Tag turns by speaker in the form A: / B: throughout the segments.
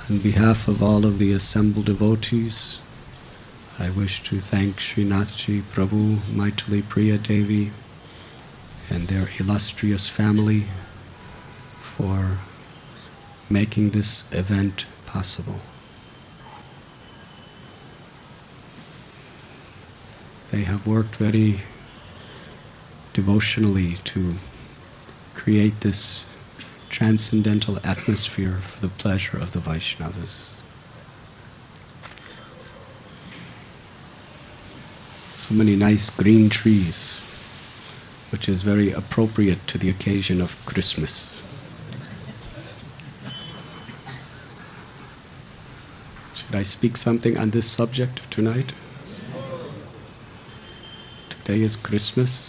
A: On behalf of all of the assembled devotees, I wish to thank Srinathji Prabhu, Maithili Priya Devi, and their illustrious family for making this event possible. They have worked very devotionally to create this transcendental atmosphere for the pleasure of the Vaishnavas. So many nice green trees, which is very appropriate to the occasion of Christmas. Should I speak something on this subject tonight? Today is Christmas.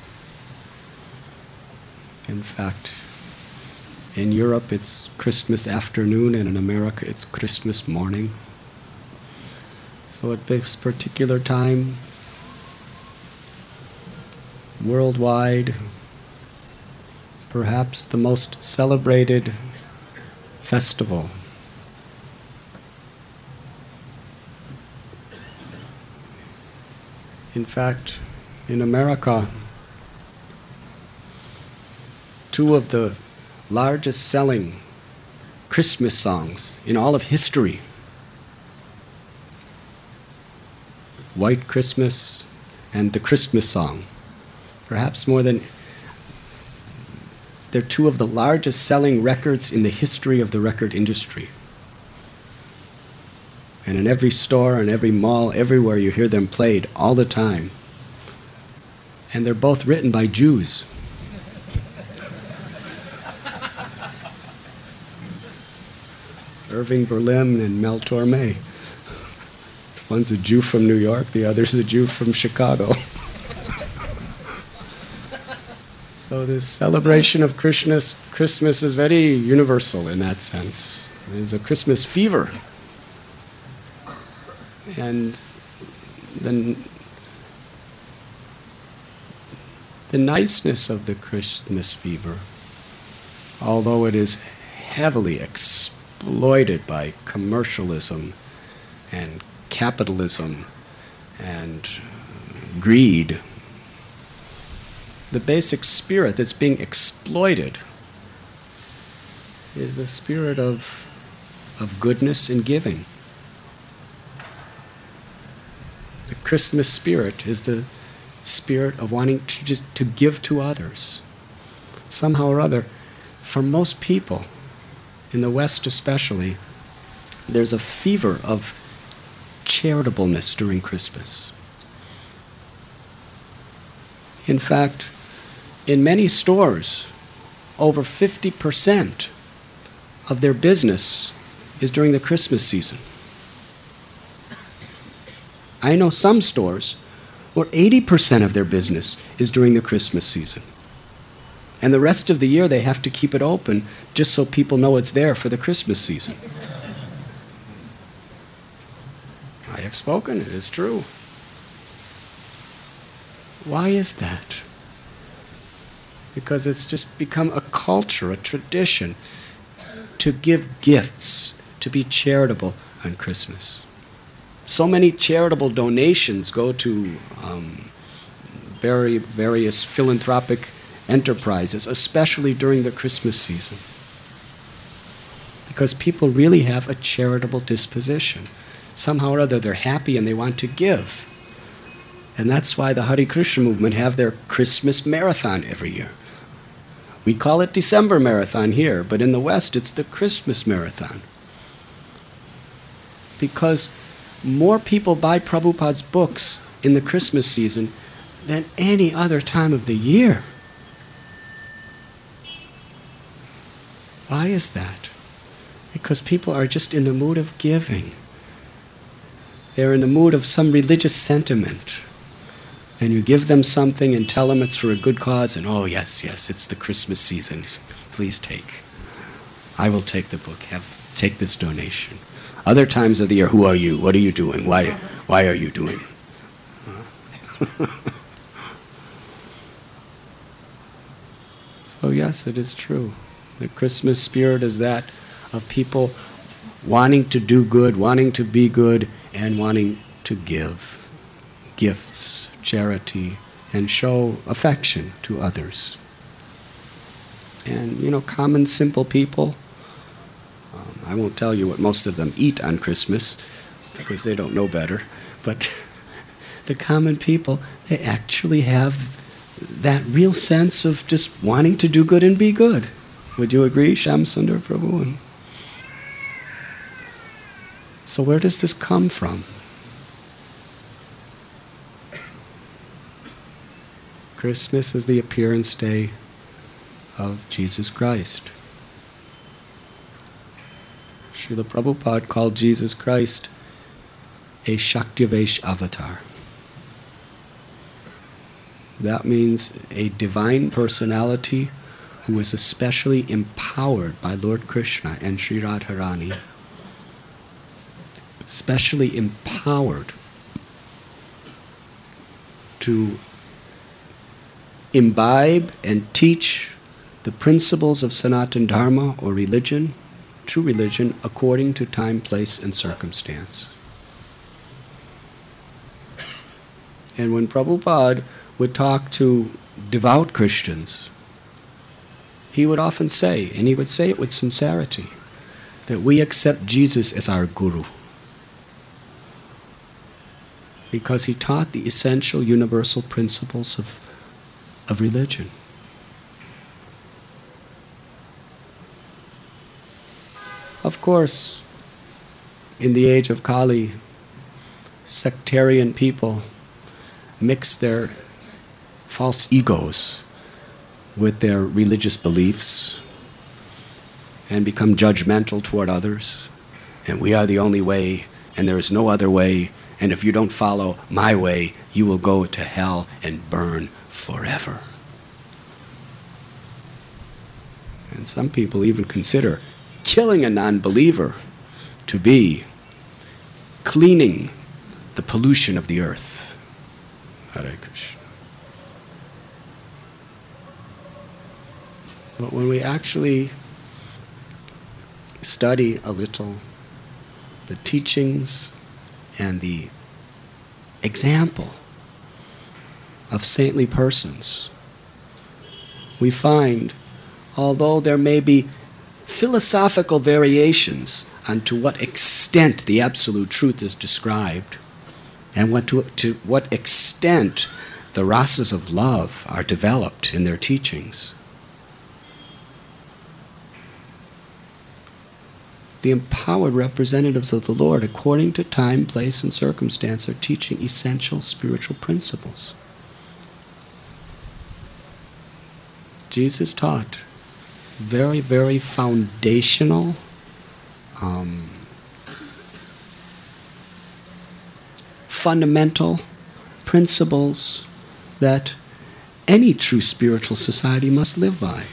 A: In fact, in Europe it's Christmas afternoon, and in America it's Christmas morning. So at this particular time, worldwide, perhaps the most celebrated festival. In fact, in America, two of the largest selling Christmas songs in all of history, White Christmas and the Christmas Song, perhaps more than, they're two of the largest selling records in the history of the record industry. And in every store and every mall, everywhere you hear them played all the time. And they're both written by Jews. Irving Berlin and Mel Torme. One's a Jew from New York, the other's a Jew from Chicago. So this celebration of Christmas is very universal in that sense. There's a Christmas fever. And the niceness of the Christmas fever, although it is heavily exploited by commercialism and capitalism and greed, the basic spirit that's being exploited is the spirit of goodness and giving. The Christmas spirit is the spirit of wanting to give to others. Somehow or other, for most people, in the West especially, there's a fever of charitableness during Christmas. In fact, in many stores, over 50% of their business is during the Christmas season. I know some stores where 80% of their business is during the Christmas season. And the rest of the year they have to keep it open just so people know it's there for the Christmas season. I have spoken, it is true. Why is that? Because it's just become a culture, a tradition, to give gifts, to be charitable on Christmas. So many charitable donations go to various philanthropic enterprises, especially during the Christmas season. Because people really have a charitable disposition. Somehow or other they're happy and they want to give. And that's why the Hare Krishna movement have their Christmas marathon every year. We call it December marathon here, but in the West it's the Christmas marathon. Because more people buy Prabhupada's books in the Christmas season than any other time of the year. Why is that? Because people are just in the mood of giving. They're in the mood of some religious sentiment. And you give them something and tell them it's for a good cause, and oh yes, it's the Christmas season. Please take. I will take the book. Take this donation. Other times of the year, who are you? What are you doing? Why are you doing? So yes, it is true. The Christmas spirit is that of people wanting to do good, wanting to be good, and wanting to give gifts, charity, and show affection to others. And, common, simple people, I won't tell you what most of them eat on Christmas, because they don't know better, but the common people, they actually have that real sense of just wanting to do good and be good. Would you agree, Shyamsundar Prabhu? So where does this come from? Christmas is the appearance day of Jesus Christ. Srila Prabhupada called Jesus Christ a Shaktivesh avatar. That means a divine personality who is especially empowered by Lord Krishna and Sri Radharani. Especially empowered to imbibe and teach the principles of Sanatana Dharma or religion, true religion, according to time, place, and circumstance. And when Prabhupada would talk to devout Christians, he would often say, and he would say it with sincerity, that we accept Jesus as our guru, because he taught the essential universal principles of religion. Of course, in the age of Kali, sectarian people mix their false egos with their religious beliefs and become judgmental toward others. And we are the only way, and there is no other way, and if you don't follow my way, you will go to hell and burn forever. And some people even consider killing a non-believer to be cleaning the pollution of the earth. Hare Krishna. But when we actually study a little the teachings and the example of saintly persons, we find, although there may be philosophical variations on to what extent the absolute truth is described, and to what extent the rasas of love are developed in their teachings, the empowered representatives of the Lord, according to time, place, and circumstance, are teaching essential spiritual principles. Jesus taught very, very foundational, fundamental principles that any true spiritual society must live by.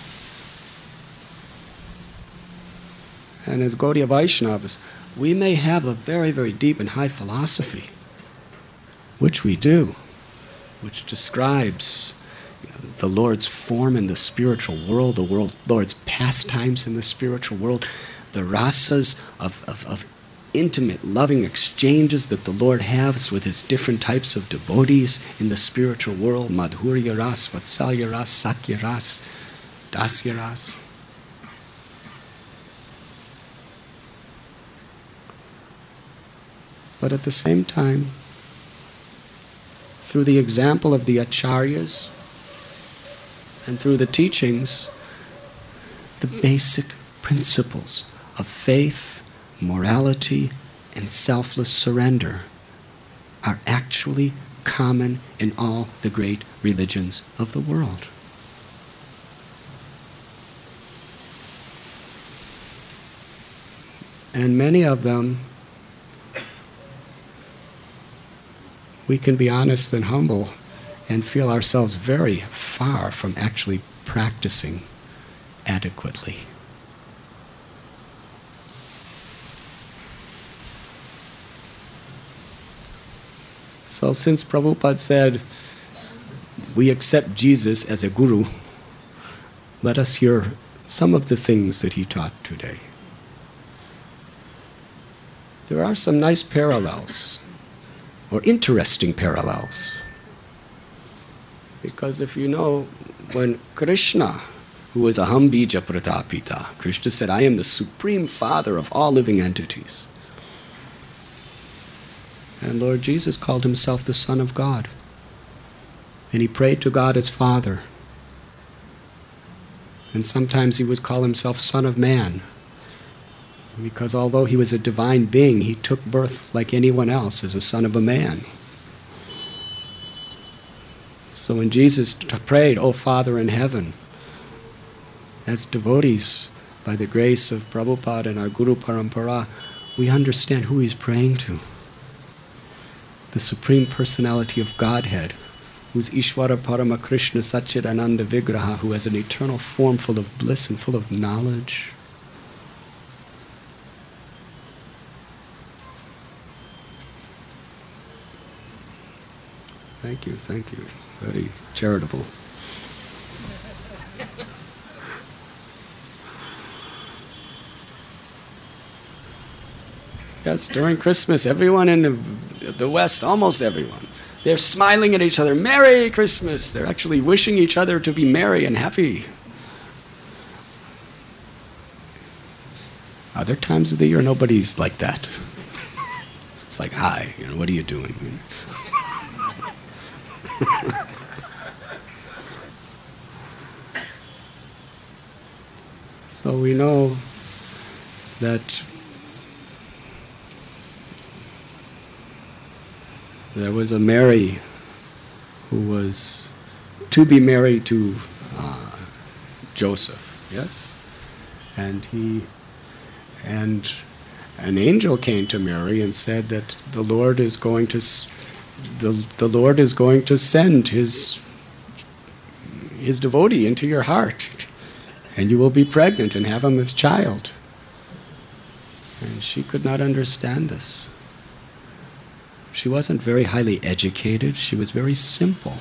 A: And as Gaudiya Vaishnavas, we may have a very, very deep and high philosophy, which we do, which describes the Lord's form in the spiritual world, the Lord's pastimes in the spiritual world, the rasas of intimate, loving exchanges that the Lord has with his different types of devotees in the spiritual world, Madhurya ras, Vatsalya ras, Sakya ras, Dasya ras. But at the same time, through the example of the acharyas and through the teachings, the basic principles of faith, morality, and selfless surrender are actually common in all the great religions of the world. And many of them, we can be honest and humble and feel ourselves very far from actually practicing adequately. So since Prabhupada said, we accept Jesus as a guru, let us hear some of the things that he taught today. there are some nice parallels, or interesting parallels. Because if you know, when Krishna, who was Aham Bija Pratapita, Krishna said, I am the supreme father of all living entities. And Lord Jesus called himself the Son of God. And he prayed to God as Father. And sometimes he would call himself Son of Man, because although he was a divine being, he took birth like anyone else as a son of a man. So when Jesus prayed, O Father in heaven, as devotees, by the grace of Prabhupada and our Guru Parampara, we understand who he's praying to. The Supreme Personality of Godhead, who's Ishvara Parama Krishna Satchidananda Vigraha, who has an eternal form full of bliss and full of knowledge. Thank you, thank you. Very charitable. Yes, during Christmas, everyone in the West, almost everyone, they're smiling at each other. Merry Christmas! They're actually wishing each other to be merry and happy. Other times of the year, nobody's like that. It's like, hi, what are you doing? So we know that there was a Mary who was to be married to Joseph, yes? And an angel came to Mary and said that the Lord is going to send his devotee into your heart, and you will be pregnant and have him as child. And she could not understand this. She wasn't very highly educated. She was very simple.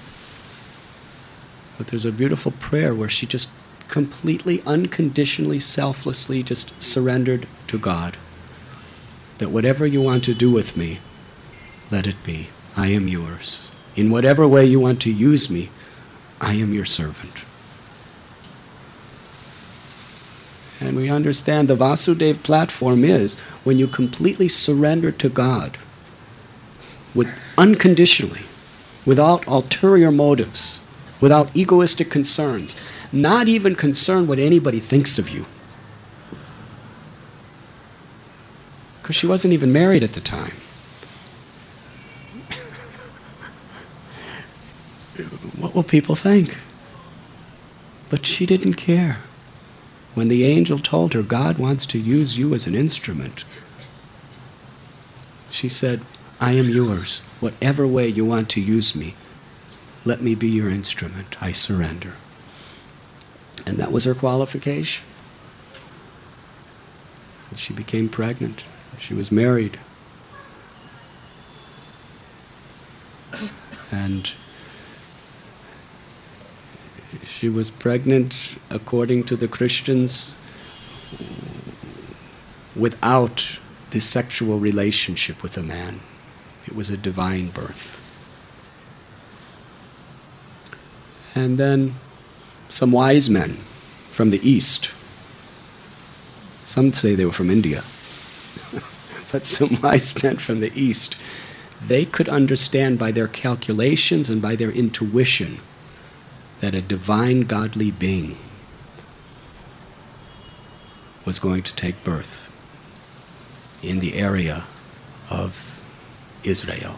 A: But there's a beautiful prayer where she just completely, unconditionally, selflessly just surrendered to God. That whatever you want to do with me, let it be. I am yours. In whatever way you want to use me, I am your servant. And we understand the Vasudeva platform is when you completely surrender to God, with unconditionally, without ulterior motives, without egoistic concerns, not even concerned what anybody thinks of you. Because she wasn't even married at the time. What will people think? But she didn't care. When the angel told her God wants to use you as an instrument, she said, I am yours. Whatever way you want to use me, let me be your instrument. I surrender. And that was her qualification. And she became pregnant. She was married. And she was pregnant, according to the Christians, without the sexual relationship with a man. It was a divine birth. And then some wise men from the East, some say they were from India, but some wise men from the East, they could understand by their calculations and by their intuition that a divine godly being was going to take birth in the area of Israel.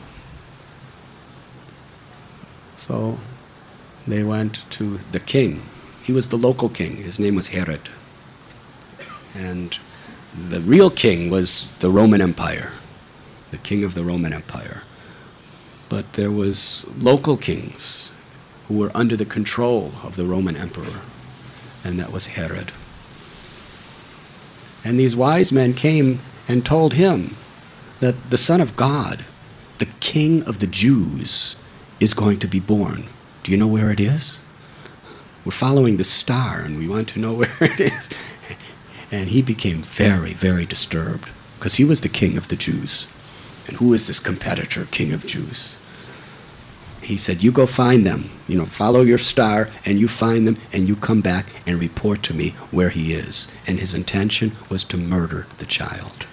A: So they went to the king. He was the local king. His name was Herod. And the real king was the Roman Empire, the king of the Roman Empire. But there was local kings who were under the control of the Roman emperor, and that was Herod. And these wise men came and told him that the Son of God, the King of the Jews, is going to be born. Do you know where it is? We're following the star, and we want to know where it is. And he became very, very disturbed, because he was the king of the Jews. And who is this competitor, king of Jews? He said, you go find them. Follow your star, and you find them, and you come back and report to me where he is. And his intention was to murder the child.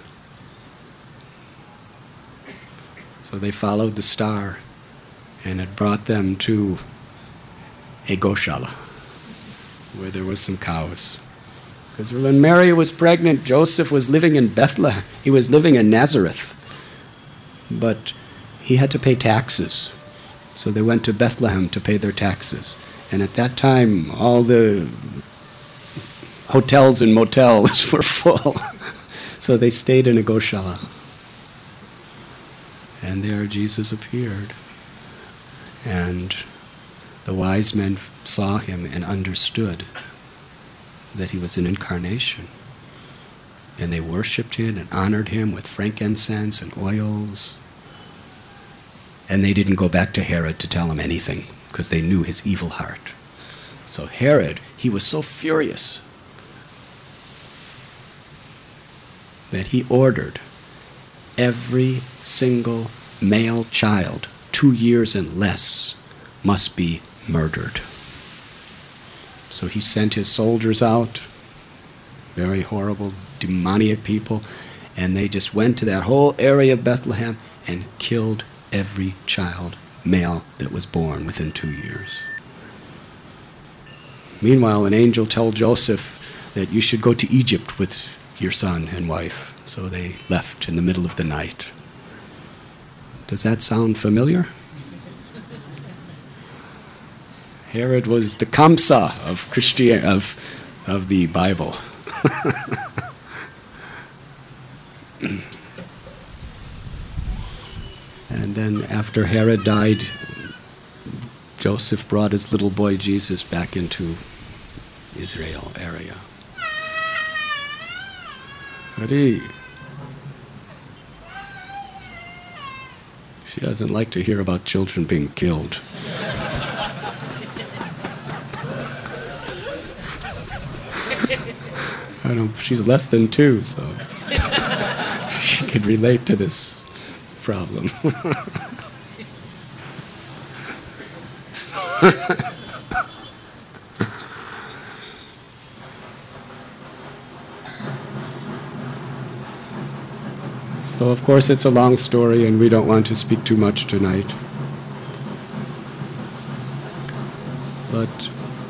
A: So they followed the star, and it brought them to a Goshala, where there was some cows. Because when Mary was pregnant, Joseph was living in Bethlehem. He was living in Nazareth. But he had to pay taxes. So they went to Bethlehem to pay their taxes. And at that time, all the hotels and motels were full. So they stayed in a Goshala. And there Jesus appeared. And the wise men saw him and understood that he was an incarnation. And they worshipped him and honored him with frankincense and oils. And they didn't go back to Herod to tell him anything, because they knew his evil heart. So Herod, he was so furious that he ordered every single male child, 2 years and less, must be murdered. So he sent his soldiers out, very horrible, demoniac people, and they just went to that whole area of Bethlehem and killed every child, male, that was born within 2 years. Meanwhile, an angel told Joseph that you should go to Egypt with your son and wife. So they left in the middle of the night. Does that sound familiar? Herod was the Kamsa of the Bible. And then after Herod died, Joseph brought his little boy Jesus back into Israel area. Hari. She doesn't like to hear about children being killed. She's less than 2, so she could relate to this problem. So of course it's a long story and we don't want to speak too much tonight. But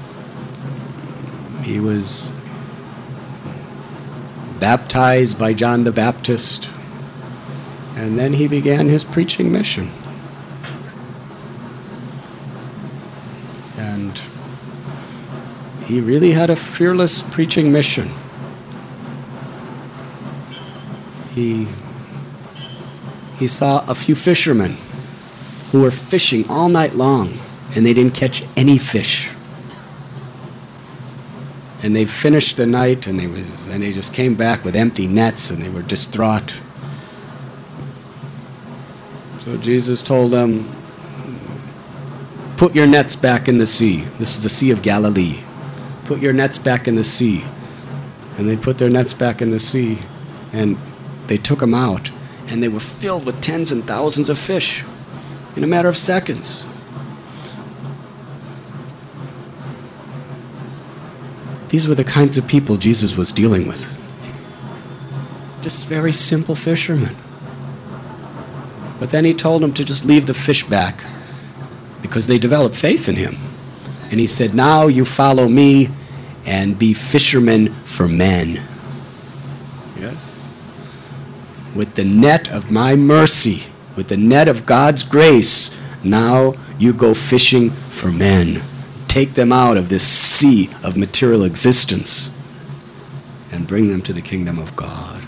A: he was baptized by John the Baptist, and then he began his preaching mission. And he really had a fearless preaching mission. He saw a few fishermen who were fishing all night long, and they didn't catch any fish. And they finished the night, and they just came back with empty nets, and they were distraught. So Jesus told them, put your nets back in the sea. This is the Sea of Galilee. Put your nets back in the sea. And they put their nets back in the sea, and they took them out, and they were filled with tens and thousands of fish in a matter of seconds. These were the kinds of people Jesus was dealing with. Just very simple fishermen. But then he told them to just leave the fish back because they developed faith in him. And he said, now you follow me and be fishermen for men. Yes? With the net of my mercy, with the net of God's grace, now you go fishing for men. Take them out of this sea of material existence and bring them to the kingdom of God.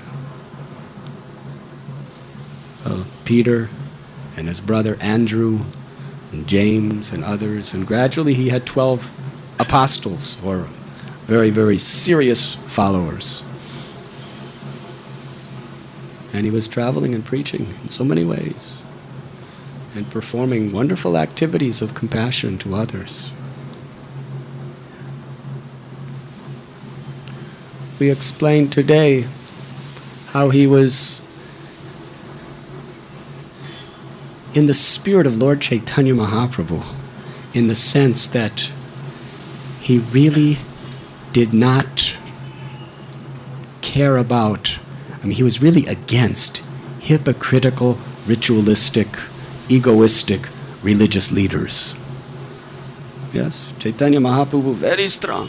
A: So Peter and his brother Andrew and James and others, and gradually he had 12 apostles, or very, very serious followers. And he was traveling and preaching in so many ways and performing wonderful activities of compassion to others. We explained today how he was in the spirit of Lord Chaitanya Mahaprabhu, in the sense that he really did not care about, he was really against hypocritical, ritualistic, egoistic religious leaders. Yes, Chaitanya Mahaprabhu, very strong.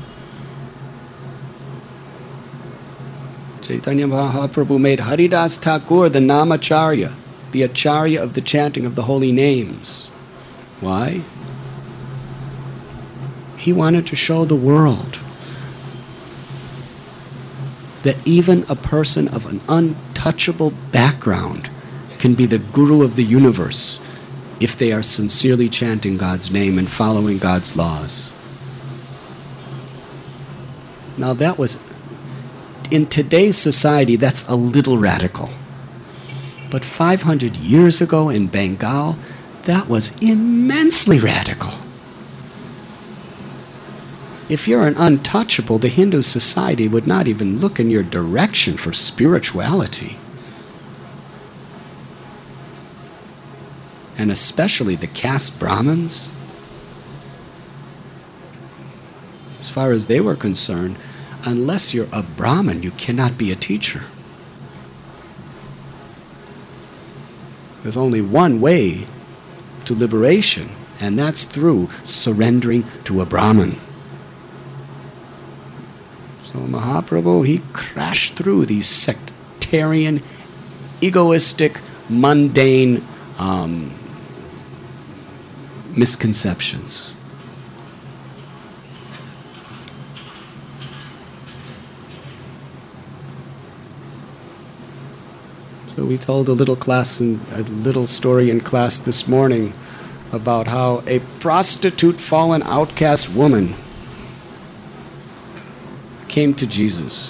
A: Chaitanya Mahaprabhu made Haridas Thakur the Namacharya, the Acharya of the chanting of the holy names. Why? He wanted to show the world that even a person of an untouchable background can be the guru of the universe if they are sincerely chanting God's name and following God's laws. Now that was, in today's society, that's a little radical. But 500 years ago in Bengal, that was immensely radical. If you're an untouchable, the Hindu society would not even look in your direction for spirituality. And especially the caste Brahmins. As far as they were concerned, unless you're a Brahmin, you cannot be a teacher. There's only one way to liberation, and that's through surrendering to a Brahmin. So Mahaprabhu, he crashed through these sectarian, egoistic, mundane misconceptions. So we told a little story in class this morning about how a prostitute, fallen outcast woman came to Jesus.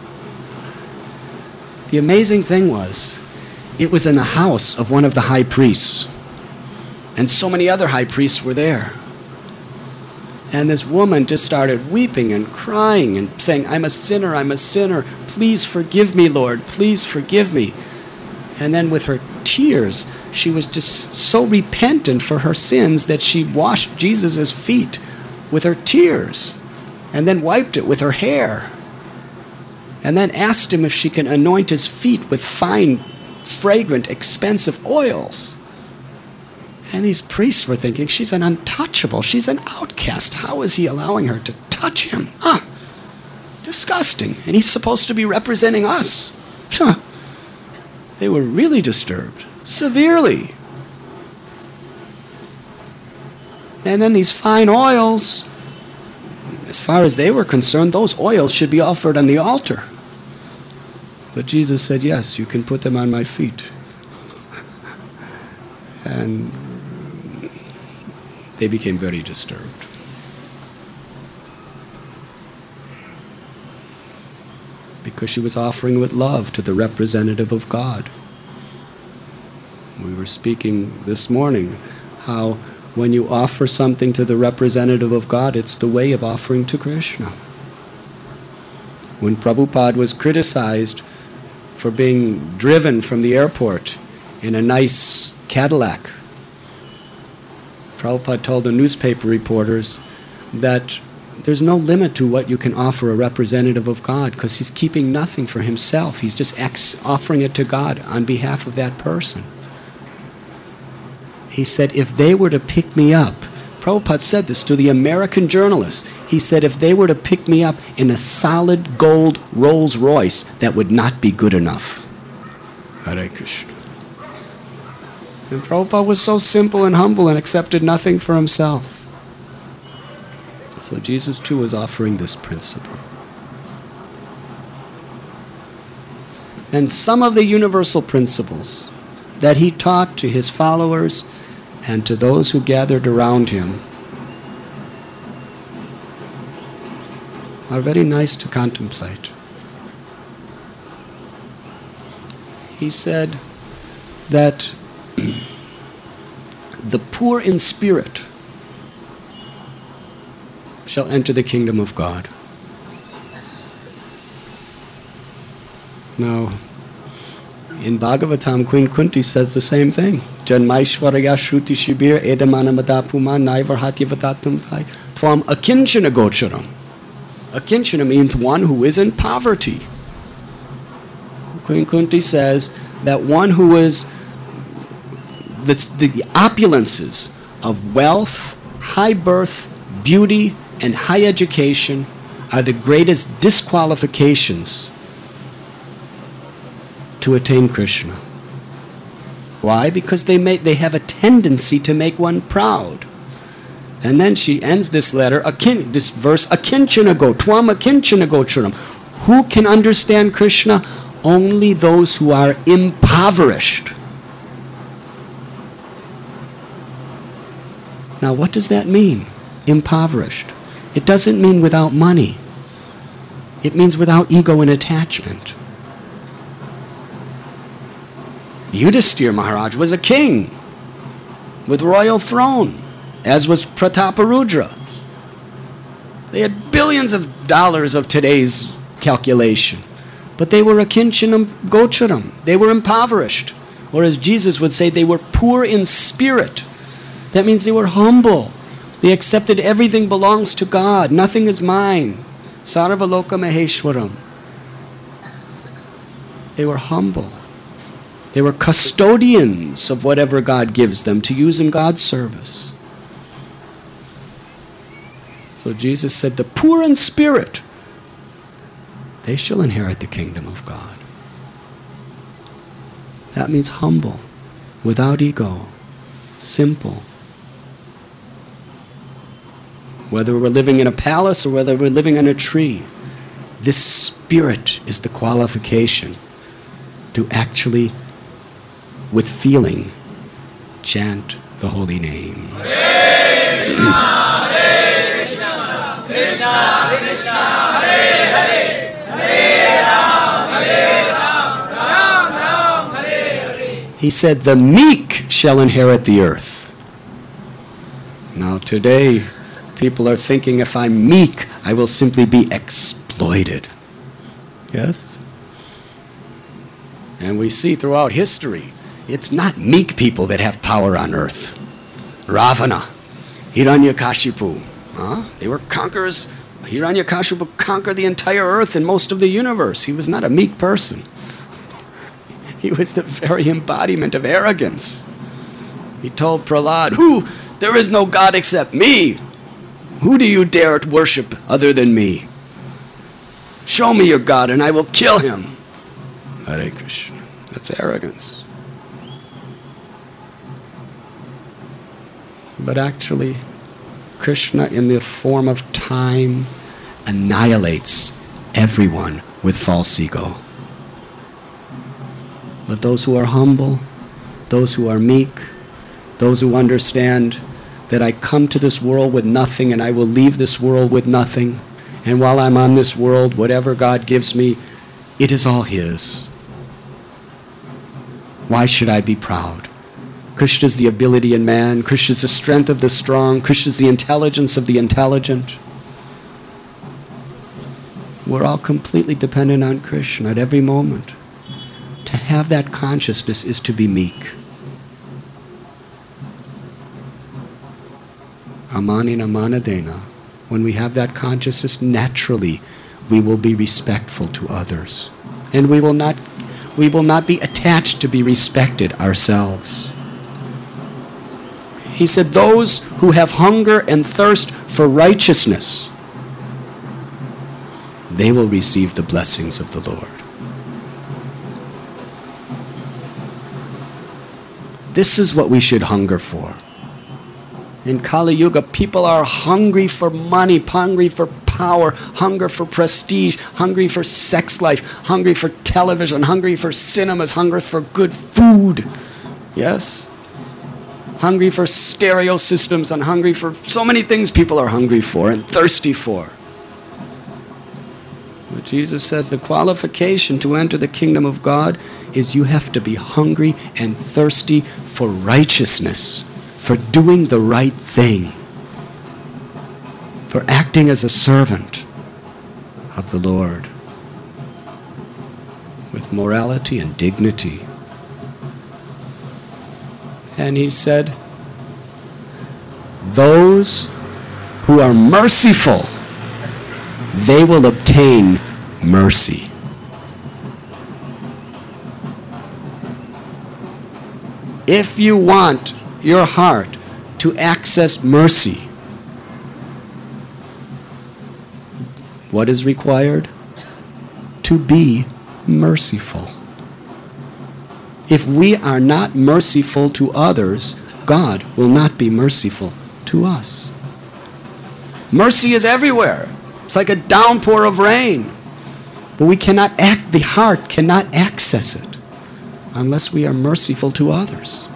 A: The amazing thing was, it was in the house of one of the high priests. And so many other high priests were there. And this woman just started weeping and crying and saying, I'm a sinner, please forgive me, Lord, please forgive me. And then with her tears, she was just so repentant for her sins that she washed Jesus' feet with her tears and then wiped it with her hair and then asked him if she can anoint his feet with fine, fragrant, expensive oils. And these priests were thinking, she's an untouchable, she's an outcast. How is he allowing her to touch him? Disgusting. And he's supposed to be representing us. They were really disturbed, severely. And then these fine oils, as far as they were concerned, those oils should be offered on the altar. But Jesus said, yes, you can put them on my feet. And they became very disturbed. Because she was offering with love to the representative of God. We were speaking this morning how when you offer something to the representative of God, it's the way of offering to Krishna. When Prabhupada was criticized for being driven from the airport in a nice Cadillac, Prabhupada told the newspaper reporters that there's no limit to what you can offer a representative of God, because he's keeping nothing for himself. He's just offering it to God on behalf of that person. He said, if they were to pick me up, Prabhupada said this to the American journalists. He said, if they were to pick me up in a solid gold Rolls Royce, that would not be good enough. Hare Krishna. And Prabhupada was so simple and humble and accepted nothing for himself. So Jesus too was offering this principle. And some of the universal principles that he taught to his followers and to those who gathered around him are very nice to contemplate. He said that the poor in spirit shall enter the kingdom of God. Now, in Bhagavatam, Queen Kunti says the same thing. Janmaishwaraya shruti shibir edamana madapuma naivarhatyavatatum tvam akinchana gocharam. Akinchana means one who is in poverty. Queen Kunti says that one who is the opulences of wealth, high birth, beauty, and high education are the greatest disqualifications to attain Krishna. Why? Because they have a tendency to make one proud. And then she ends this letter, this verse, akinchana go, tvam akinchana gocharam. Who can understand Krishna? Only those who are impoverished. Now, what does that mean? Impoverished. It doesn't mean without money. It means without ego and attachment. Yudhisthira Maharaj was a king with royal throne, as was Prataparudra. They had billions of dollars of today's calculation, but they were akinchanam gocharam. They were impoverished. Or as Jesus would say, they were poor in spirit. That means they were humble. They accepted everything belongs to God. Nothing is mine. Sarvaloka Maheshwaram. They were humble. They were custodians of whatever God gives them to use in God's service. So Jesus said, the poor in spirit, they shall inherit the kingdom of God. That means humble, without ego, simple. Whether we're living in a palace or whether we're living on a tree, this spirit is the qualification to actually, with feeling, chant the holy name. Hare Krishna, Hare Krishna, Krishna Krishna, Hare Hare, Hare Ram, Ram Ram, Hare Hare. He said, the meek shall inherit the earth. Now today, people are thinking if I'm meek, I will simply be exploited. Yes? And we see throughout history, it's not meek people that have power on earth. Ravana, Hiranyakashipu, they were conquerors. Hiranyakashipu conquered the entire earth and most of the universe. He was not a meek person. He was the very embodiment of arrogance. He told Prahlad, there is no God except me. Who do you dare to worship other than me? Show me your God and I will kill him. Hare Krishna. That's arrogance. But actually, Krishna in the form of time annihilates everyone with false ego. But those who are humble, those who are meek, those who understand that I come to this world with nothing and I will leave this world with nothing, and while I'm on this world, whatever God gives me, it is all His. Why should I be proud? Krishna is the ability in man. Krishna is the strength of the strong. Krishna is the intelligence of the intelligent. We're all completely dependent on Krishna at every moment. To have that consciousness is to be meek. Amani namanadena. When we have that consciousness, naturally we will be respectful to others. And we will not be attached to be respected ourselves. He said, those who have hunger and thirst for righteousness, they will receive the blessings of the Lord. This is what we should hunger for. In Kali Yuga, people are hungry for money, hungry for power, hunger for prestige, hungry for sex life, hungry for television, hungry for cinemas, hungry for good food. Yes? Hungry for stereo systems and hungry for so many things people are hungry for and thirsty for. But Jesus says the qualification to enter the kingdom of God is you have to be hungry and thirsty for righteousness, for doing the right thing, for acting as a servant of the Lord. with morality and dignity. And he said, those who are merciful, they will obtain mercy. If you want your heart to access mercy, what is required? To be merciful. If we are not merciful to others, God will not be merciful to us. Mercy is everywhere. It's like a downpour of rain. But we cannot the heart cannot access it unless we are merciful to others.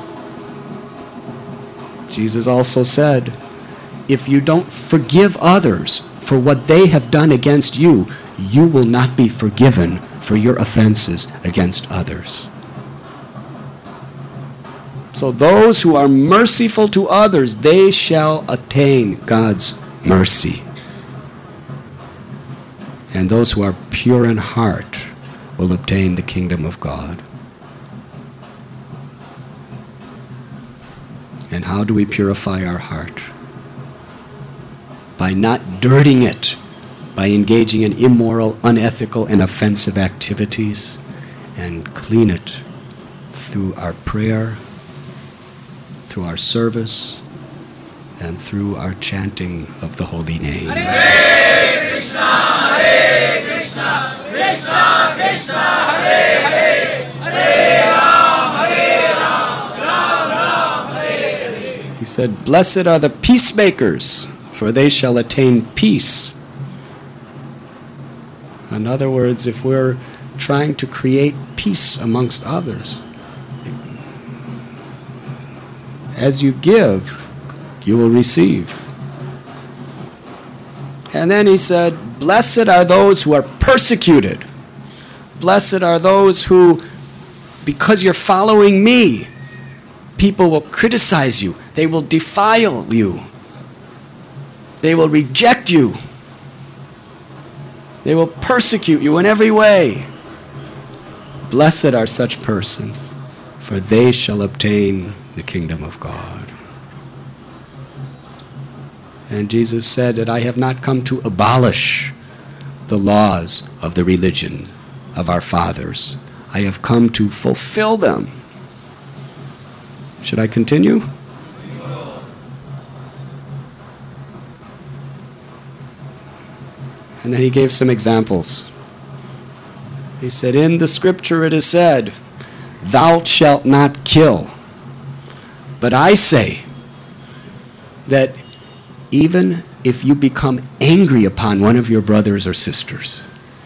A: Jesus also said, if you don't forgive others for what they have done against you, you will not be forgiven for your offenses against others. So those who are merciful to others, they shall attain God's mercy. And those who are pure in heart will obtain the kingdom of God. And how do we purify our heart? By not dirtying it, by engaging in immoral, unethical, and offensive activities, and clean it through our prayer, through our service, and through our chanting of the holy name.
B: Hare Krishna, Hare Krishna, Krishna Krishna, Hare Hare, Hare Ram, Ram Ram, Hare Hare.
A: He said, blessed are the peacemakers, for they shall attain peace. In other words, if we're trying to create peace amongst others, as you give, you will receive. And then he said, blessed are those who are persecuted. Blessed are those who, because you're following me, people will criticize you. They will defile you. They will reject you. They will persecute you in every way. Blessed are such persons, for they shall obtain the kingdom of God. And Jesus said that I have not come to abolish the laws of the religion of our fathers. I have come to fulfill them. Should I continue? And then he gave some examples. He said, in the scripture it is said, thou shalt not kill. But I say that even if you become angry upon one of your brothers or sisters,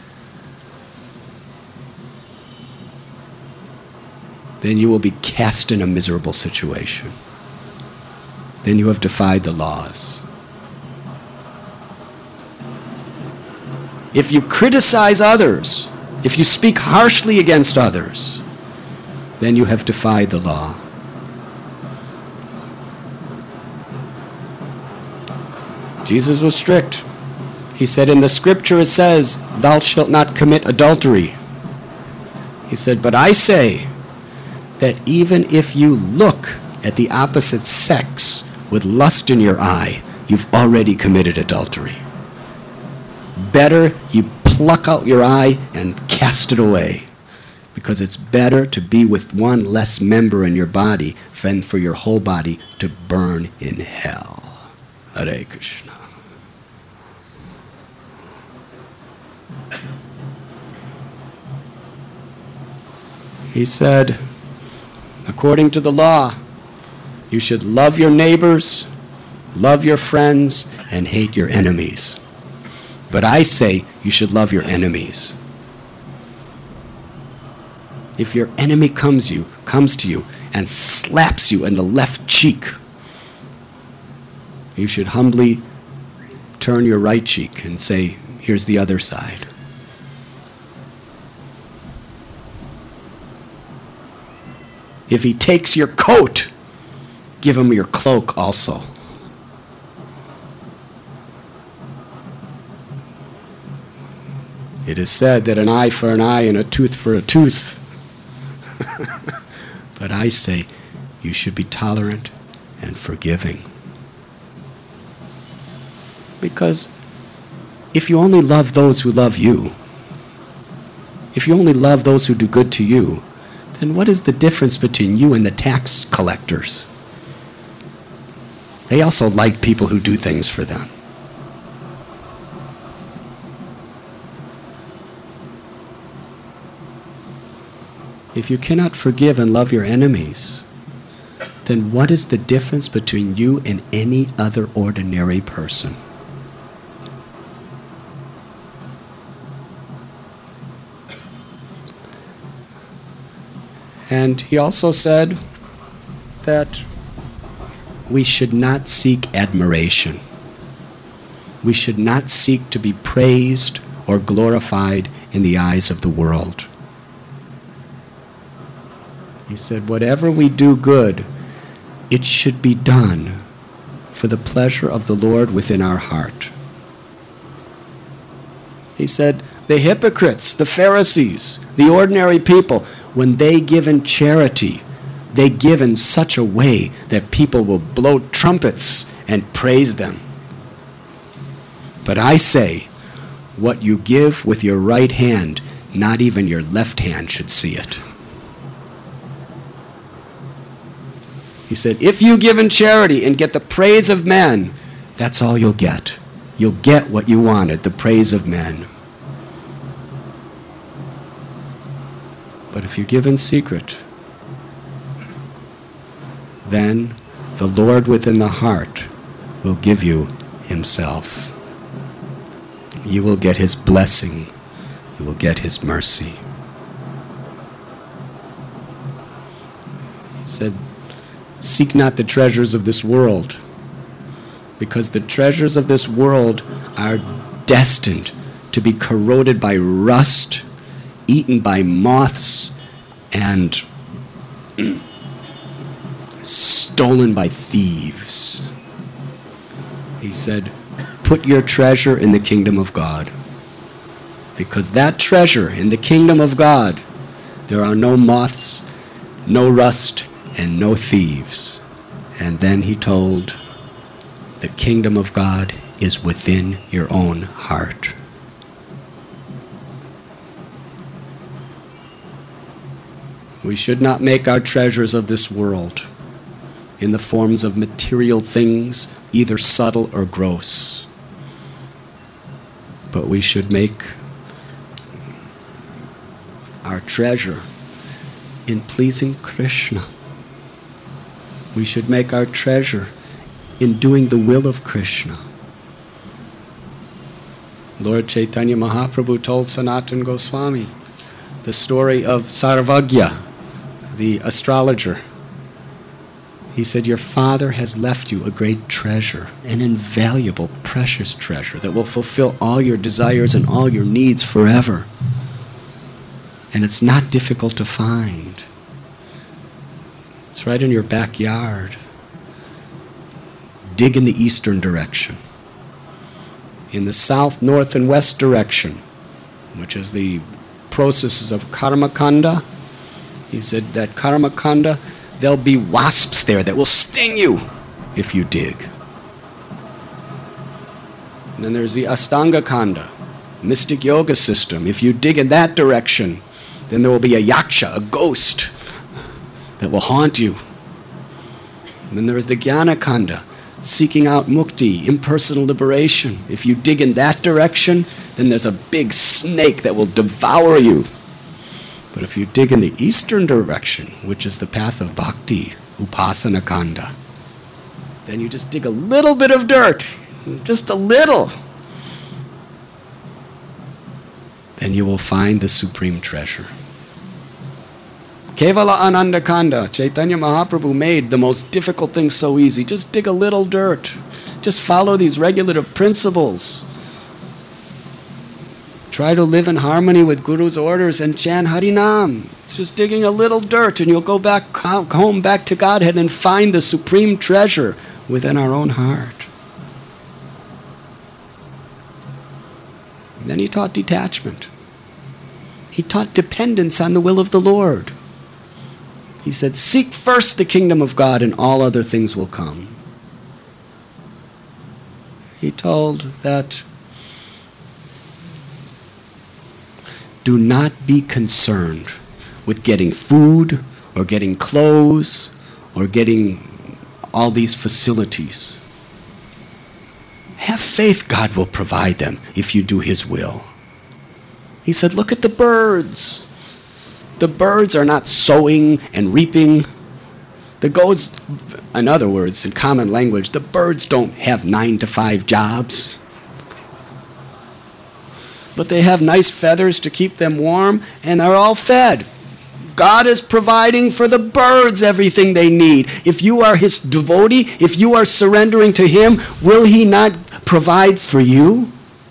A: then you will be cast in a miserable situation. Then you have defied the laws. If you criticize others, if you speak harshly against others, then you have defied the law. Jesus was strict. He said, in the scripture it says, thou shalt not commit adultery. He said, but I say that even if you look at the opposite sex with lust in your eye, you've already committed adultery. Better you pluck out your eye and cast it away, because it's better to be with one less member in your body than for your whole body to burn in hell. Hare Krishna. He said, according to the law, you should love your neighbors, love your friends, and hate your enemies. But I say you should love your enemies. If your enemy comes to you and slaps you in the left cheek, you should humbly turn your right cheek and say, here's the other side. If he takes your coat, give him your cloak also. It is said that an eye for an eye and a tooth for a tooth. But I say you should be tolerant and forgiving. Because if you only love those who love you, if you only love those who do good to you, then what is the difference between you and the tax collectors? They also like people who do things for them. If you cannot forgive and love your enemies, then what is the difference between you and any other ordinary person? And he also said that we should not seek admiration. We should not seek to be praised or glorified in the eyes of the world. He said, whatever we do good, it should be done for the pleasure of the Lord within our heart. He said, the hypocrites, the Pharisees, the ordinary people, when they give in charity, they give in such a way that people will blow trumpets and praise them. But I say, what you give with your right hand, not even your left hand should see it. He said, if you give in charity and get the praise of men, that's all you'll get. You'll get what you wanted, the praise of men. But if you give in secret, then the Lord within the heart will give you himself. You will get his blessing. You will get his mercy. He said, seek not the treasures of this world, because the treasures of this world are destined to be corroded by rust, eaten by moths, and stolen by thieves. He said, put your treasure in the kingdom of God, because that treasure in the kingdom of God, there are no moths, no rust, and no thieves. And then he told, the kingdom of God is within your own heart. We should not make our treasures of this world in the forms of material things, either subtle or gross. But we should make our treasure in pleasing Krishna. We should make our treasure in doing the will of Krishna. Lord Chaitanya Mahaprabhu told Sanatana Goswami the story of Sarvagya, the astrologer. He said, your father has left you a great treasure, an invaluable, precious treasure that will fulfill all your desires and all your needs forever. And it's not difficult to find. It's right in your backyard. Dig in the eastern direction. In the south, north, and west direction, which is the processes of Karmakanda, he said that Karmakanda, there'll be wasps there that will sting you if you dig. And then there's the Astanga Kanda, mystic yoga system. If you dig in that direction, then there will be a yaksha, a ghost, that will haunt you. And then there is the Jnana Kanda, seeking out mukti, impersonal liberation. If you dig in that direction, then there's a big snake that will devour you. But if you dig in the eastern direction, which is the path of bhakti, upasana kanda, then you just dig a little bit of dirt, just a little. Then you will find the supreme treasure. Kevala Ananda Kanda, Chaitanya Mahaprabhu made the most difficult thing so easy. Just dig a little dirt. Just follow these regulative principles. Try to live in harmony with Guru's orders and chant Harinam. It's just digging a little dirt and you'll go back home, back to Godhead and find the supreme treasure within our own heart. And then he taught detachment. He taught dependence on the will of the Lord. He said, seek first the kingdom of God and all other things will come. He told that do not be concerned with getting food or getting clothes or getting all these facilities. Have faith God will provide them if you do His will. He said, look at the birds. The birds are not sowing and reaping. The goats, in other words, in common language, the birds don't have 9-to-5 jobs. But they have nice feathers to keep them warm, and they're all fed. God is providing for the birds everything they need. If you are His devotee, if you are surrendering to Him, will He not provide for you?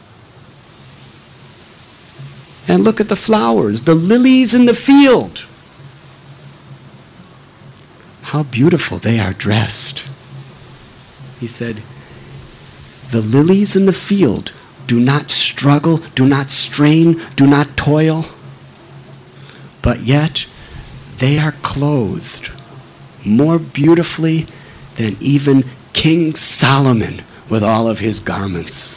A: And look at the flowers, the lilies in the field. How beautiful they are dressed. He said, the lilies in the field do not struggle, do not strain, do not toil, but yet they are clothed more beautifully than even King Solomon with all of his garments.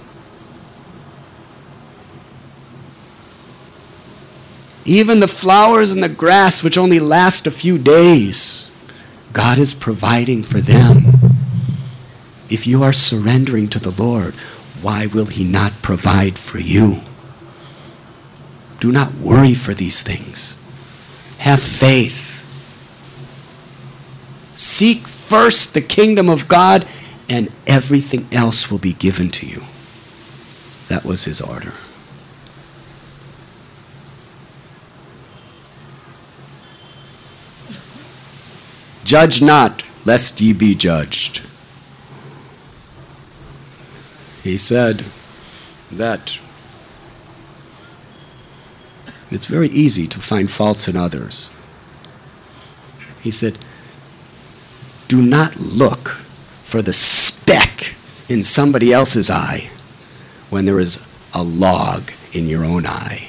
A: Even the flowers and the grass, which only last a few days, God is providing for them. If you are surrendering to the Lord, why will He not provide for you? Do not worry for these things. Have faith. Seek first the kingdom of God, and everything else will be given to you. That was His order. Judge not, lest ye be judged. He said that it's very easy to find faults in others. He said, do not look for the speck in somebody else's eye when there is a log in your own eye.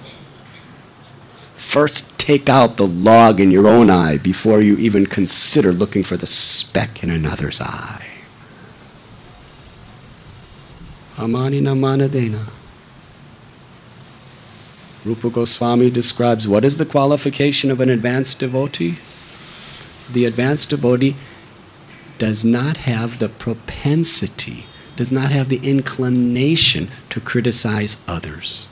A: First, take out the log in your own eye before you even consider looking for the speck in another's eye. Amanina manadena. Rupa Goswami describes what is the qualification of an advanced devotee. The advanced devotee does not have the propensity, does not have the inclination to criticize others.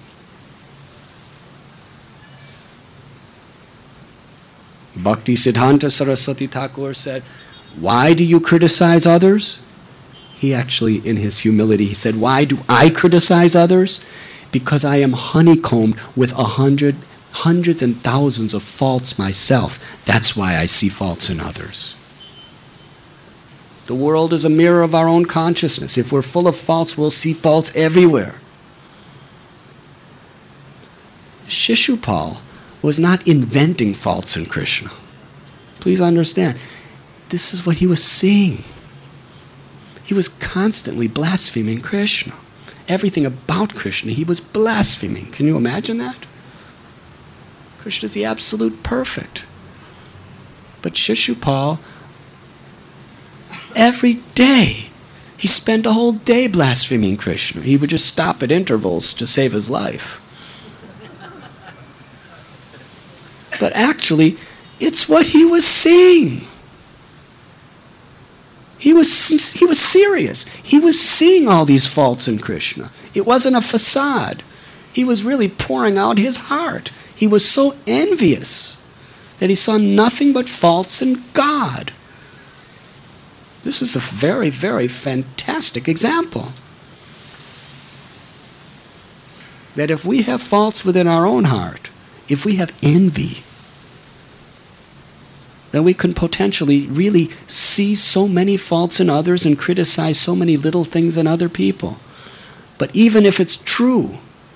A: Bhakti Siddhanta Saraswati Thakur said, why do you criticize others? He actually, in his humility, he said, why do I criticize others? Because I am honeycombed with hundreds and thousands of faults myself. That's why I see faults in others. The world is a mirror of our own consciousness. If we're full of faults, we'll see faults everywhere. Shishupal was not inventing faults in Krishna. Please understand, this is what he was seeing. He was constantly blaspheming Krishna. Everything about Krishna, he was blaspheming. Can you imagine that? Krishna is the absolute perfect. But Shishupal, every day, he spent a whole day blaspheming Krishna. He would just stop at intervals to save his life. But actually, it's what he was seeing. He was serious. He was seeing all these faults in Krishna. It wasn't a facade. He was really pouring out his heart. He was so envious that he saw nothing but faults in God. This is a very, very fantastic example. That if we have faults within our own heart, if we have envy, then we can potentially really see so many faults in others and criticize so many little things in other people. But even if it's true,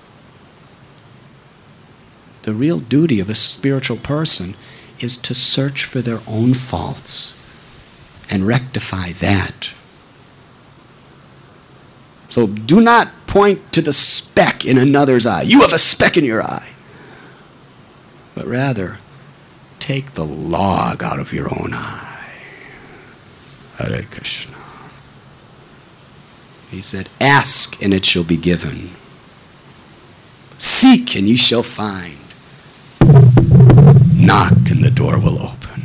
A: the real duty of a spiritual person is to search for their own faults and rectify that. So do not point to the speck in another's eye. You have a speck in your eye. but rather take the log out of your own eye. Hare Krishna. He said, ask and it shall be given. Seek and ye shall find. Knock and the door will open.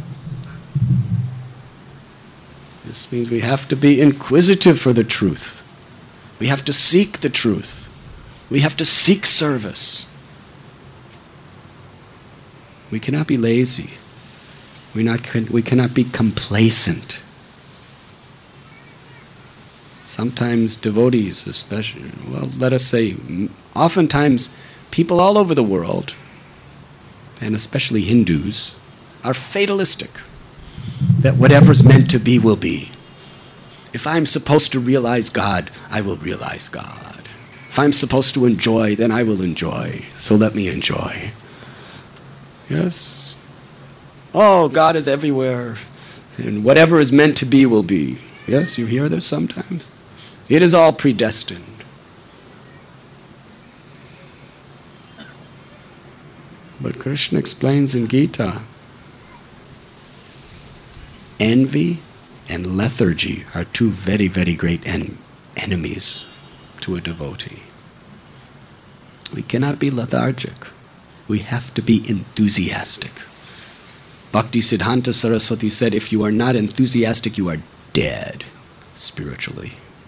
A: This means we have to be inquisitive for the truth. We have to seek the truth. We have to seek service. We cannot be lazy. We cannot be complacent. Sometimes devotees, especially, well, let us say, oftentimes people all over the world, and especially Hindus, are fatalistic. That whatever's meant to be will be. If I'm supposed to realize God, I will realize God. If I'm supposed to enjoy, then I will enjoy. So let me enjoy. Yes? Oh, God is everywhere. And whatever is meant to be will be. Yes, you hear this sometimes? It is all predestined. But Krishna explains in Gita, envy and lethargy are two very, very great enemies to a devotee. We cannot be lethargic. We have to be enthusiastic. Bhaktisiddhanta Saraswati said, if you are not enthusiastic, you are dead spiritually.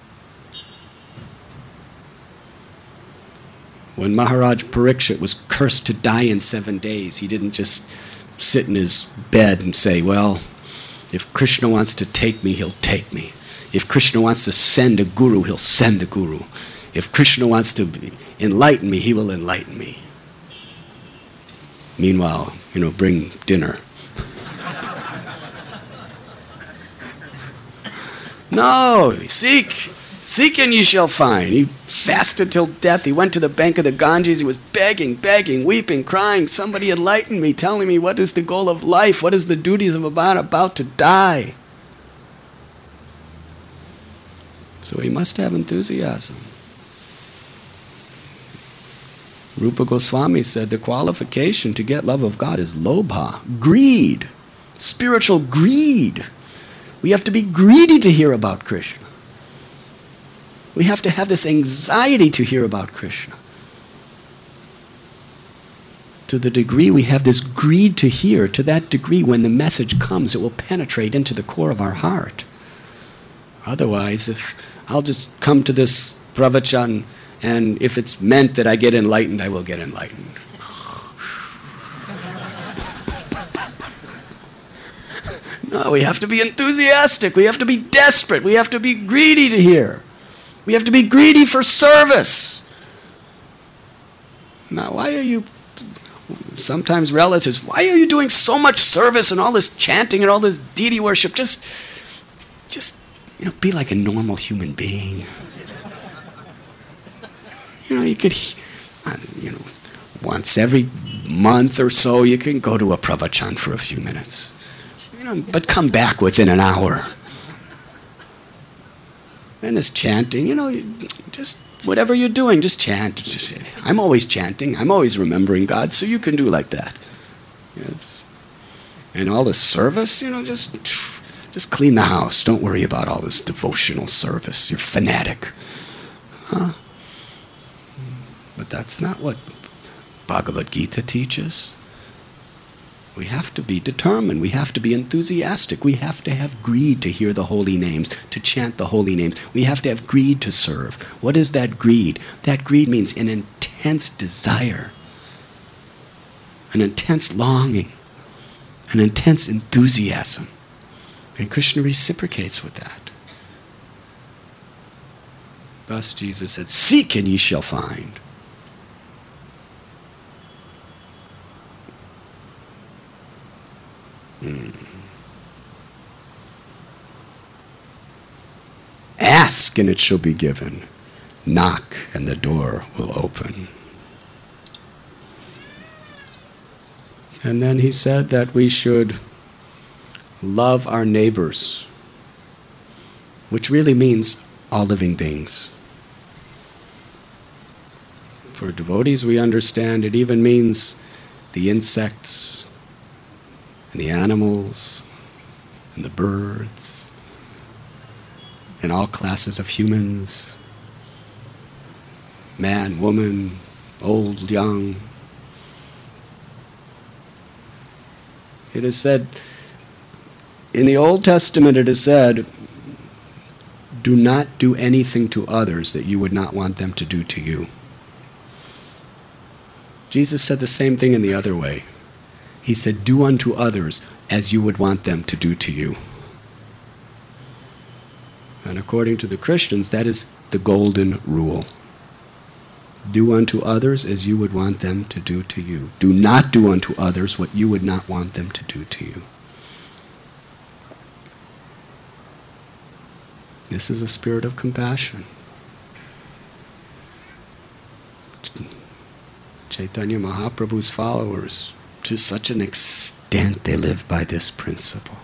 A: When Maharaj Parikshit was cursed to die in 7 days, he didn't just sit in his bed and say, well, if Krishna wants to take me, he'll take me. If Krishna wants to send a guru, he'll send a guru. If Krishna wants to enlighten me, he will enlighten me. Meanwhile, bring dinner. No, seek and ye shall find. He fasted till death. He went to the bank of the Ganges. He was begging, weeping, crying. Somebody enlighten me, telling me what is the goal of life, what is the duties of a man about to die. So he must have enthusiasm. Rupa Goswami said the qualification to get love of God is lobha, greed, spiritual greed. We have to be greedy to hear about Krishna. We have to have this anxiety to hear about Krishna. To the degree we have this greed to hear, to that degree when the message comes, it will penetrate into the core of our heart. Otherwise, if I'll just come to this pravachan, and if it's meant that I get enlightened, I will get enlightened. No, we have to be enthusiastic. We have to be desperate. We have to be greedy to hear. We have to be greedy for service. Now, why are you, sometimes relatives, why are you doing so much service and all this chanting and all this deity worship? Just be like a normal human being. You could, once every month or so, you can go to a pravachan for a few minutes. But come back within an hour. And it's chanting, just whatever you're doing, just chant. I'm always chanting. I'm always remembering God, so you can do like that. Yes. And all the service, just clean the house. Don't worry about all this devotional service. You're fanatic. Huh? But that's not what Bhagavad Gita teaches. We have to be determined. We have to be enthusiastic. We have to have greed to hear the holy names, to chant the holy names. We have to have greed to serve. What is that greed? That greed means an intense desire, an intense longing, an intense enthusiasm. And Krishna reciprocates with that. Thus Jesus said, seek and ye shall find. Ask and it shall be given. Knock and the door will open. And then he said that we should love our neighbors, which really means all living beings. For devotees, we understand it even means the insects and the animals and the birds and all classes of humans, man, woman, old, young. It is said, in the Old Testament it is said, do not do anything to others that you would not want them to do to you. Jesus said the same thing in the other way. He said, do unto others as you would want them to do to you. And according to the Christians, that is the golden rule. Do unto others as you would want them to do to you. Do not do unto others what you would not want them to do to you. This is a spirit of compassion. Chaitanya Mahaprabhu's followers, to such an extent they live by this principle.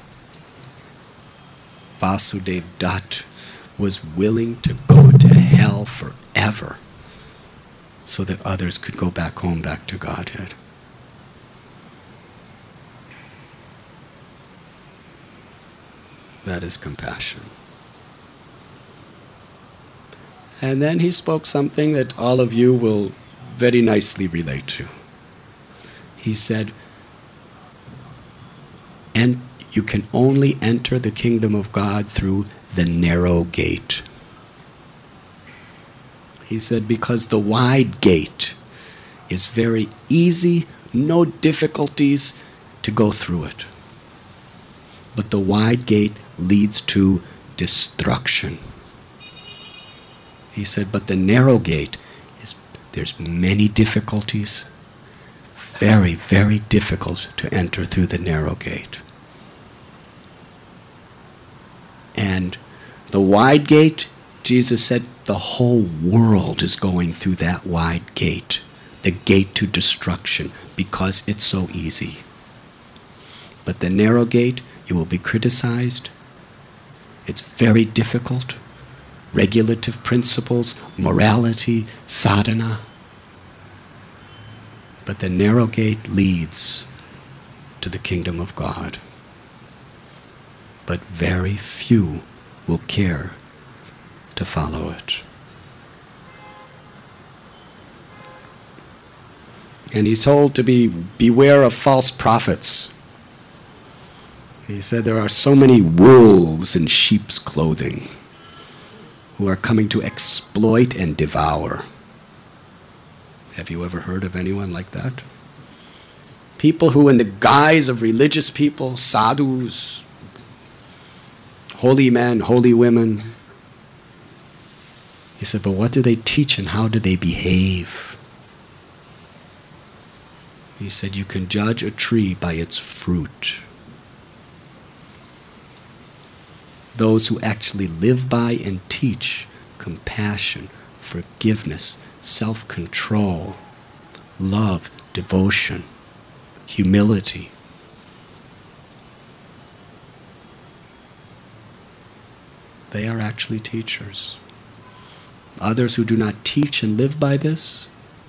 A: Vasudev Dutt was willing to go to hell forever so that others could go back home, back to Godhead. That is compassion. And then he spoke something that all of you will very nicely relate to. He said, and you can only enter the kingdom of God through the narrow gate. He said, because the wide gate is very easy, no difficulties to go through it. But the wide gate leads to destruction. He said, but the narrow gate, there's many difficulties. Very, very difficult to enter through the narrow gate. And the wide gate, Jesus said, the whole world is going through that wide gate. The gate to destruction, because it's so easy. But the narrow gate, you will be criticized. It's very difficult. Regulative principles, morality, sadhana. But the narrow gate leads to the kingdom of God. But very few will care to follow it. And he's told to beware of false prophets. He said there are so many wolves in sheep's clothing who are coming to exploit and devour. Have you ever heard of anyone like that? People who, in the guise of religious people, sadhus, holy men, holy women, he said, but what do they teach and how do they behave? He said, you can judge a tree by its fruit. Those who actually live by and teach compassion, forgiveness, self-control, love, devotion, humility. They are actually teachers. Others who do not teach and live by this,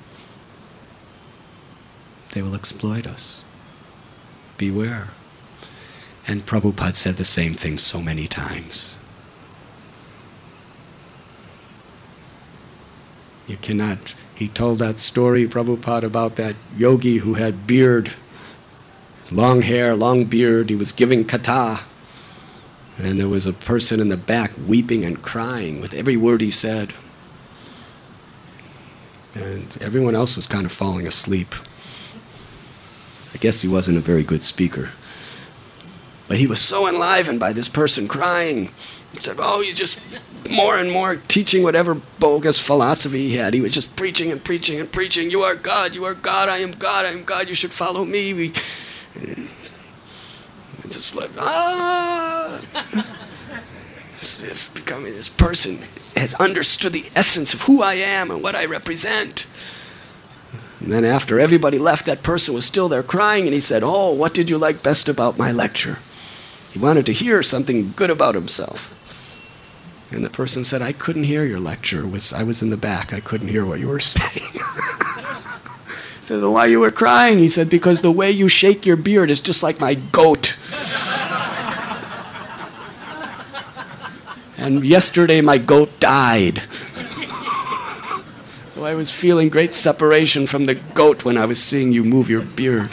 A: they will exploit us. Beware. And Prabhupada said the same thing so many times. You cannot, he told that story, Prabhupada, about that yogi who had beard, long hair, long beard. He was giving katha. And there was a person in the back weeping and crying with every word he said. And everyone else was kind of falling asleep. I guess he wasn't a very good speaker. But he was so enlivened by this person crying. He said, oh, he's just more and more teaching whatever bogus philosophy he had. He was just preaching and preaching and preaching. You are God, I am God, I am God, you should follow me. It's just like, It's becoming this person has understood the essence of who I am and what I represent. And then after everybody left, that person was still there crying, and he said, oh, what did you like best about my lecture? He wanted to hear something good about himself. And the person said, I couldn't hear your lecture. I was in the back. I couldn't hear what you were saying. said, well, why you were crying? He said, because the way you shake your beard is just like my goat. And yesterday my goat died. So I was feeling great separation from the goat when I was seeing you move your beard.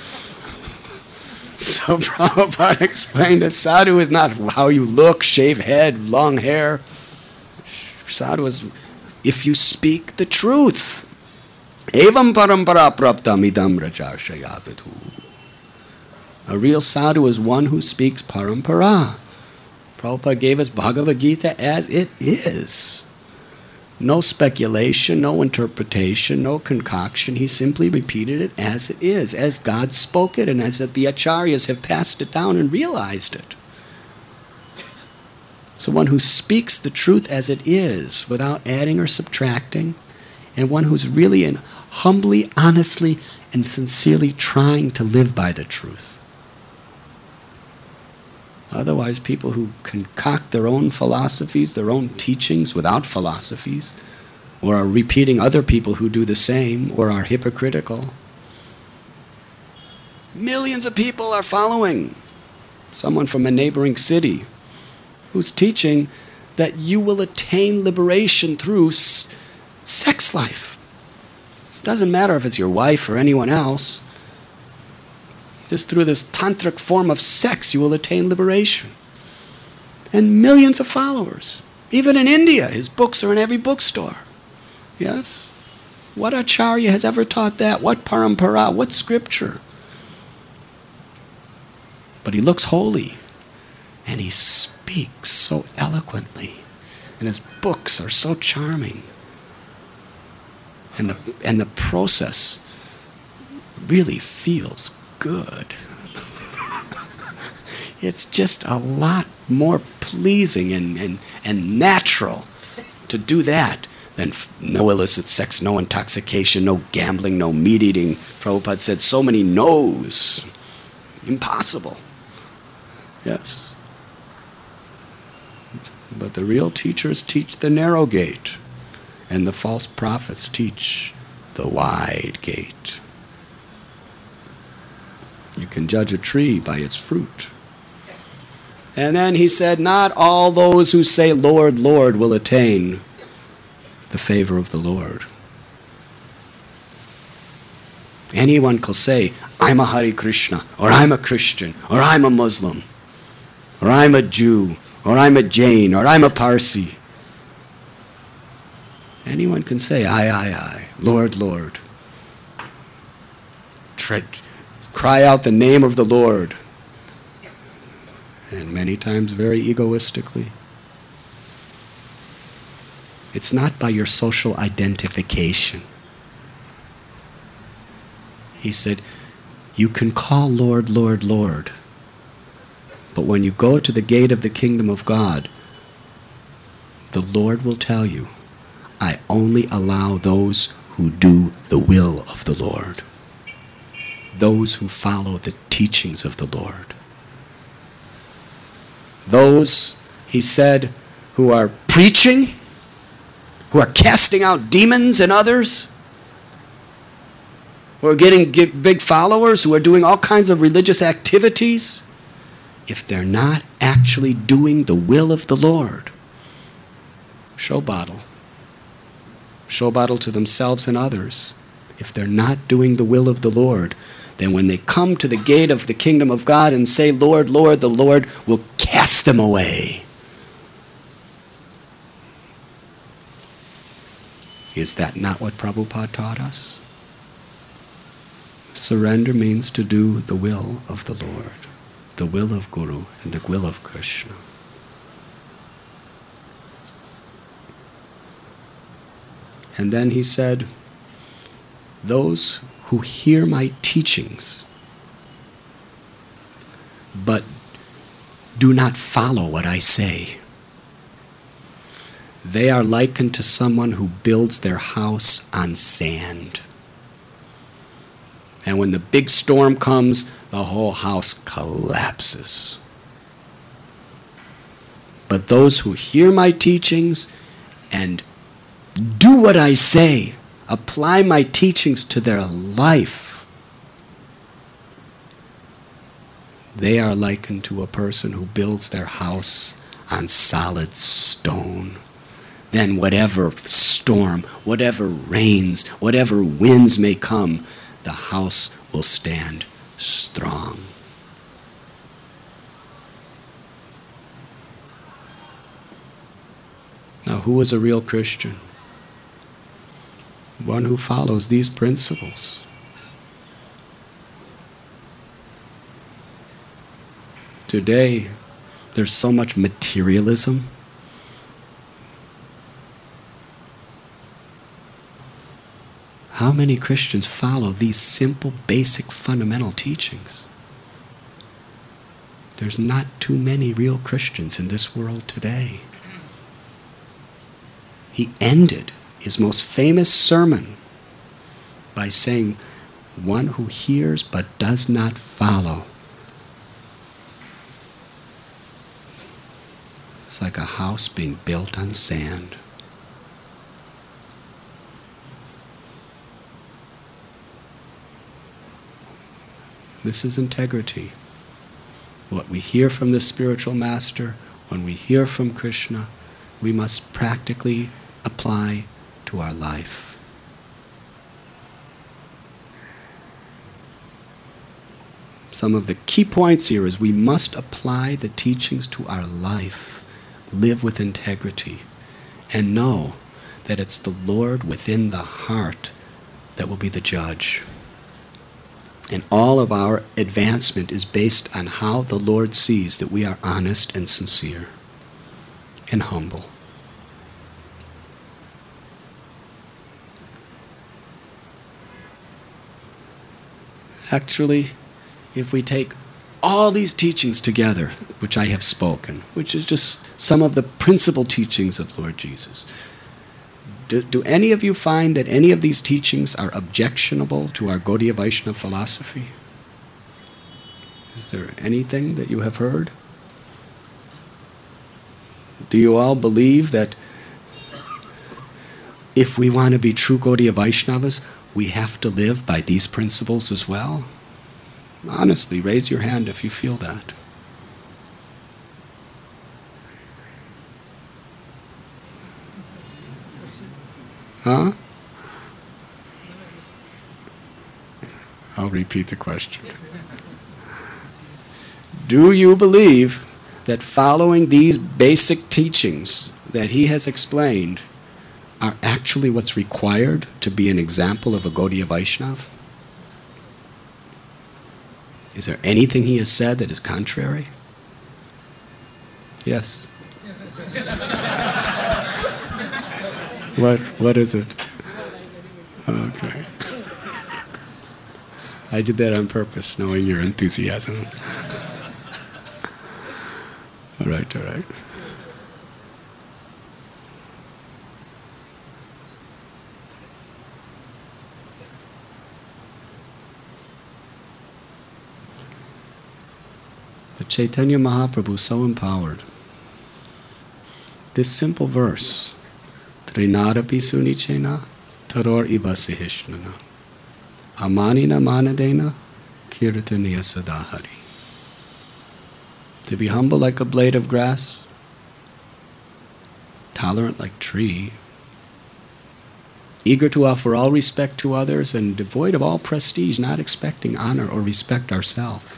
A: So Prabhupada explained that sadhu is not how you look, shave head, long hair. Sadhu is if you speak the truth. Evam parampara praptam idam rajarshayavadhu. A real sadhu is one who speaks parampara. Prabhupada gave us Bhagavad Gita as it is. No speculation, no interpretation, no concoction. He simply repeated it as it is, as God spoke it, and as the acharyas have passed it down and realized it. So one who speaks the truth as it is, without adding or subtracting, and one who's really and humbly, honestly, and sincerely trying to live by the truth. Otherwise, people who concoct their own philosophies, their own teachings without philosophies, or are repeating other people who do the same, or are hypocritical. Millions of people are following someone from a neighboring city who's teaching that you will attain liberation through sex life. Doesn't matter if it's your wife or anyone else. Just through this tantric form of sex, you will attain liberation. And millions of followers. Even in India, his books are in every bookstore. Yes? What acharya has ever taught that? What parampara? What scripture? But he looks holy. And he speaks so eloquently. And his books are so charming. And the process really feels good. It's just a lot more pleasing and natural to do that than no illicit sex, no intoxication, no gambling, no meat eating. Prabhupada said so many no's. Impossible. Yes. But the real teachers teach the narrow gate, and the false prophets teach the wide gate. You can judge a tree by its fruit. And then he said, not all those who say, Lord, Lord, will attain the favor of the Lord. Anyone can say, I'm a Hare Krishna, or I'm a Christian, or I'm a Muslim, or I'm a Jew, or I'm a Jain, or I'm a Parsi. Anyone can say, I, Lord, Lord. Cry out the name of the Lord. And many times very egoistically. It's not by your social identification. He said, you can call Lord, Lord, Lord. But when you go to the gate of the kingdom of God, the Lord will tell you, I only allow those who do the will of the Lord. Those who follow the teachings of the Lord. Those, he said, who are preaching, who are casting out demons and others, who are getting big followers, who are doing all kinds of religious activities, if they're not actually doing the will of the Lord, show bottle to themselves and others. If they're not doing the will of the Lord, then when they come to the gate of the kingdom of God and say, Lord, Lord, the Lord will cast them away. Is that not what Prabhupada taught us? Surrender means to do the will of the Lord, the will of Guru, and the will of Krishna. And then he said, those who hear my teachings but do not follow what I say, they are likened to someone who builds their house on sand. And when the big storm comes, the whole house collapses. But those who hear my teachings and do what I say, apply my teachings to their life, they are likened to a person who builds their house on solid stone. Then whatever storm, whatever rains, whatever winds may come, the house will stand strong. Now, who is a real Christian? One who follows these principles. Today, there's so much materialism. How many Christians follow these simple, basic, fundamental teachings? There's not too many real Christians in this world today. He ended his most famous sermon by saying, "One who hears but does not follow is like a house being built on sand." This is integrity. What we hear from the spiritual master, when we hear from Krishna, we must practically apply to our life. Some of the key points here is we must apply the teachings to our life, live with integrity, and know that it's the Lord within the heart that will be the judge. And all of our advancement is based on how the Lord sees that we are honest and sincere and humble. Actually, if we take all these teachings together, which I have spoken, which is just some of the principal teachings of Lord Jesus, do any of you find that any of these teachings are objectionable to our Gaudiya Vaishnava philosophy? Is there anything that you have heard? Do you all believe that if we want to be true Gaudiya Vaishnavas, we have to live by these principles as well? Honestly, raise your hand if you feel that. Huh? I'll repeat the question. Do you believe that following these basic teachings that he has explained are actually what's required to be an example of a Gaudiya Vaishnava? Is there anything he has said that is contrary? Yes. What is it? Okay. I did that on purpose, knowing your enthusiasm. All right. But Chaitanya Mahaprabhu is so empowered. This simple verse, Trinadapi sunichena taror iba sihishnana amanina manadena kirtaniya sadahari. To be humble like a blade of grass, tolerant like tree, eager to offer all respect to others and devoid of all prestige, not expecting honor or respect ourselves.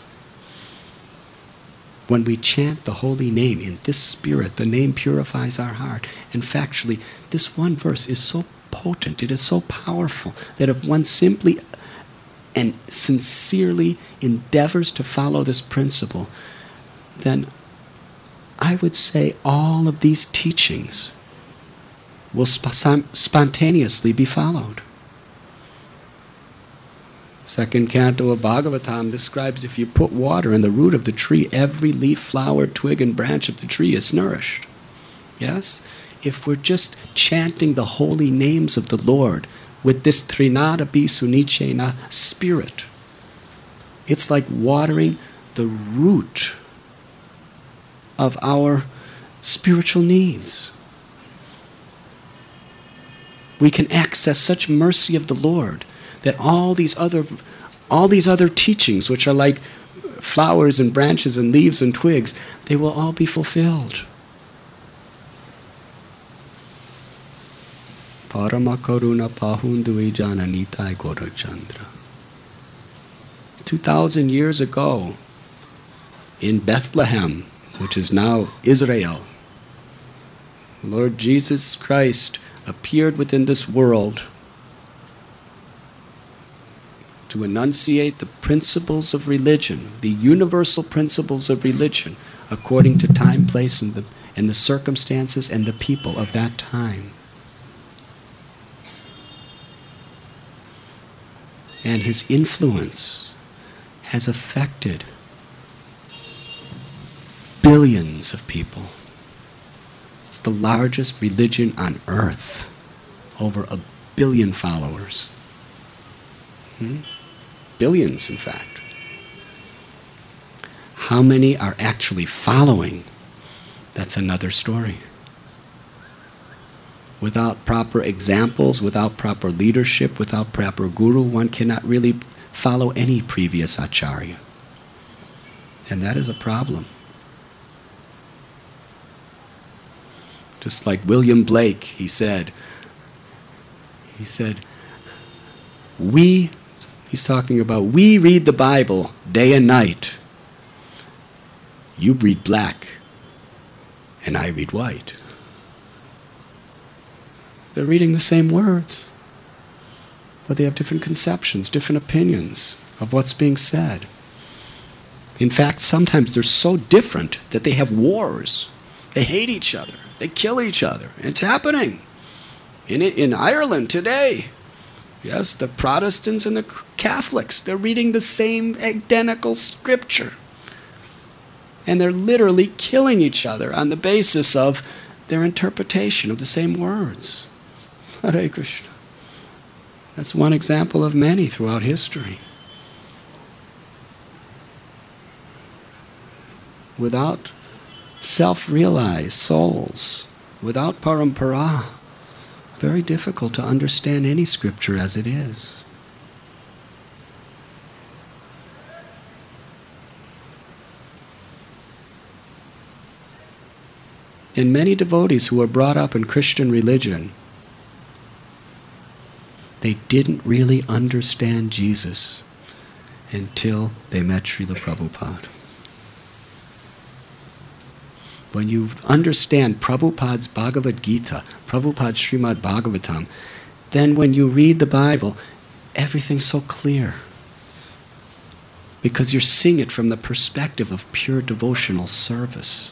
A: When we chant the holy name in this spirit, the name purifies our heart. And factually, this one verse is so potent, it is so powerful, that if one simply and sincerely endeavors to follow this principle, then I would say all of these teachings will spontaneously be followed. Second canto of Bhagavatam describes if you put water in the root of the tree, every leaf, flower, twig, and branch of the tree is nourished. Yes? If we're just chanting the holy names of the Lord with this Trinadapi sunichena spirit, it's like watering the root of our spiritual needs. We can access such mercy of the Lord that all these other teachings, which are like flowers and branches and leaves and twigs, they will all be fulfilled. Parama Karuna Pahundui Jana Nitai Gorachandra. 2,000 years ago, in Bethlehem, which is now Israel, Lord Jesus Christ appeared within this world to enunciate the principles of religion, the universal principles of religion, according to time, place, and the circumstances and the people of that time. And his influence has affected billions of people. It's the largest religion on earth. Over 1 billion followers. Billions, in fact. How many are actually following? That's another story. Without proper examples, without proper leadership, without proper guru, one cannot really follow any previous acharya. And that is a problem. Just like William Blake, he said, he's talking about, we read the Bible day and night. You read black, and I read white. They're reading the same words, but they have different conceptions, different opinions of what's being said. In fact, sometimes they're so different that they have wars. They hate each other. They kill each other. It's happening in Ireland today. Yes, the Protestants and the Catholics, they're reading the same identical scripture. And they're literally killing each other on the basis of their interpretation of the same words. Hare Krishna. That's one example of many throughout history. Without self-realized souls, without parampara, very difficult to understand any scripture as it is. And many devotees who were brought up in Christian religion, they didn't really understand Jesus until they met Srila Prabhupada. When you understand Prabhupada's Bhagavad Gita, Prabhupada's Srimad Bhagavatam, then when you read the Bible, everything's so clear. Because you're seeing it from the perspective of pure devotional service.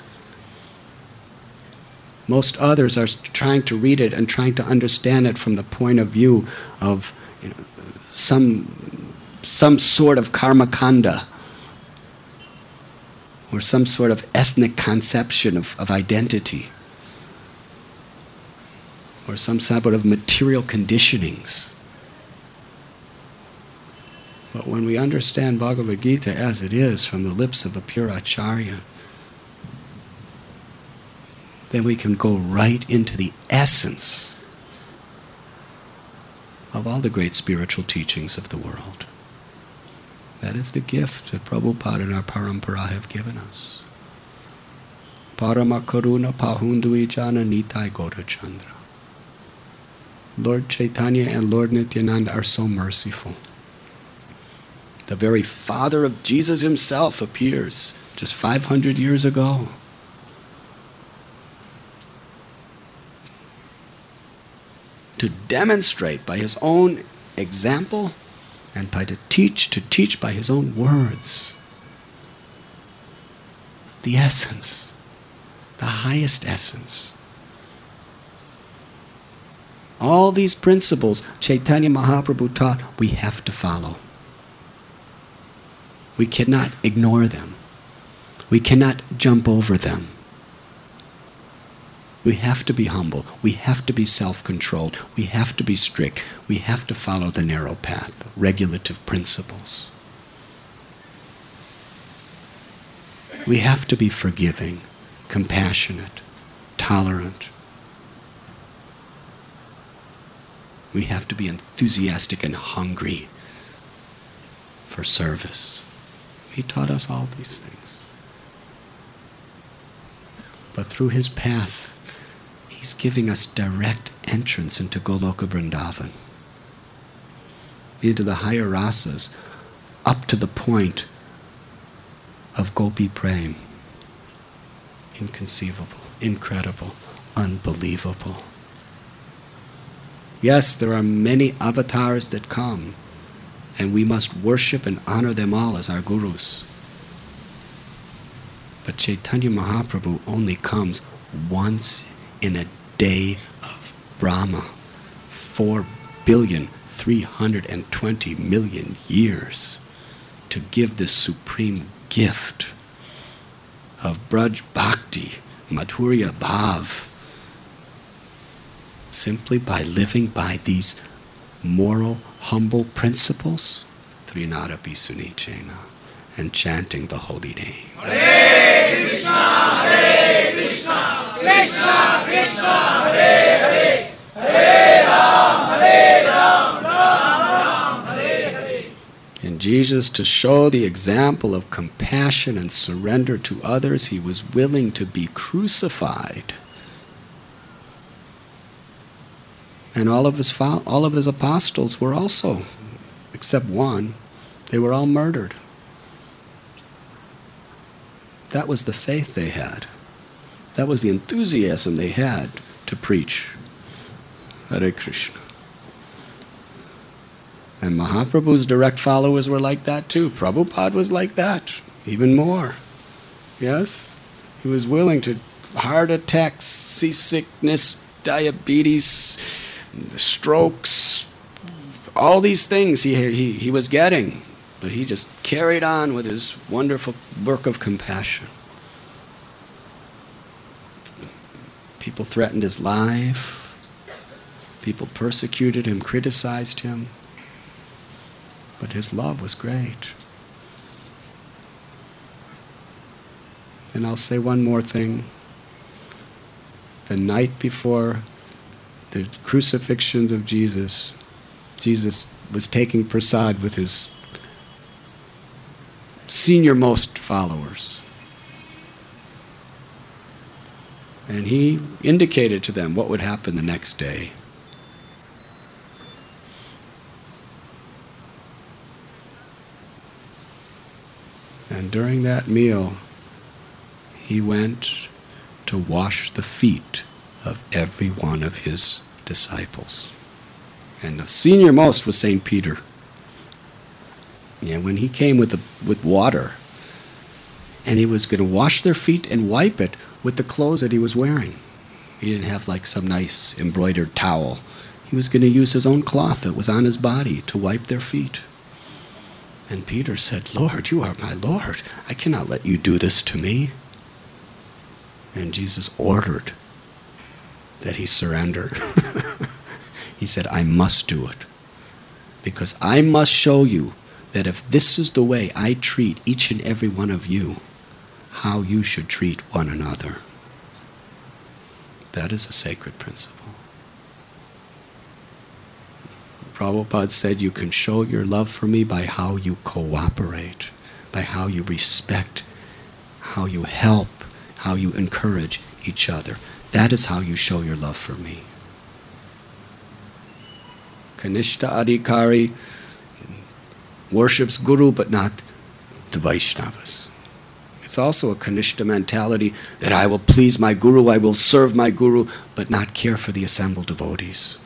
A: Most others are trying to read it and trying to understand it from the point of view of some sort of karma kanda, or some sort of ethnic conception of identity, or some sort of material conditionings. But when we understand Bhagavad Gita as it is from the lips of a pure acharya, then we can go right into the essence of all the great spiritual teachings of the world. That is the gift that Prabhupada and our parampara have given us. Parama Karuna Pahundui Jana Nitai Gorachandra. Lord Chaitanya and Lord Nityananda are so merciful. The very father of Jesus himself appears just 500 years ago. To demonstrate by his own example and to teach by his own words. The essence, the highest essence. All these principles Chaitanya Mahaprabhu taught, we have to follow. We cannot ignore them. We cannot jump over them. We have to be humble. We have to be self-controlled. We have to be strict. We have to follow the narrow path, regulative principles. We have to be forgiving, compassionate, tolerant. We have to be enthusiastic and hungry for service. He taught us all these things. But through his path, he's giving us direct entrance into Goloka Vrindavan, into the higher rasas, up to the point of Gopi Prem. Inconceivable, incredible, unbelievable. Yes, there are many avatars that come, and we must worship and honor them all as our gurus. But Chaitanya Mahaprabhu only comes once in a day of Brahma, 4,320,000,000 years, to give this supreme gift of Braj Bhakti, Madhurya Bhav, simply by living by these moral, humble principles, Trinadapi Sunichena, and chanting the holy name.
B: Hare Krishna, Hare Krishna, Krishna Krishna, Hare Hare, Hare Ram, Ram Ram, Hare Hare.
A: And Jesus, to show the example of compassion and surrender to others, he was willing to be crucified. And all of his apostles were also, except one, they were all murdered. That was the faith they had. That was the enthusiasm they had to preach. Hare Krishna. And Mahaprabhu's direct followers were like that too. Prabhupada was like that, even more. Yes? He was willing to heart attacks, seasickness, diabetes, strokes, all these things he was getting. But he just carried on with his wonderful work of compassion. People threatened his life. People persecuted him, criticized him. But his love was great. And I'll say one more thing. The night before the crucifixions of Jesus, Jesus was taking prasad with his senior-most followers. And he indicated to them what would happen the next day. And during that meal, he went to wash the feet of every one of his disciples. And the senior-most was St. Peter. Yeah, when he came with water, and he was going to wash their feet and wipe it with the clothes that he was wearing. He didn't have like some nice embroidered towel. He was going to use his own cloth that was on his body to wipe their feet. And Peter said, "Lord, you are my Lord. I cannot let you do this to me." And Jesus ordered that he surrender. He said, "I must do it. Because I must show you that if this is the way I treat each and every one of you, how you should treat one another." That is a sacred principle. Prabhupada said, you can show your love for me by how you cooperate, by how you respect, how you help, how you encourage each other. That is how you show your love for me. Kanishta Adhikari worships Guru but not the Vaishnavas. It's also a Kanishta mentality that I will please my Guru, I will serve my Guru, but not care for the assembled devotees.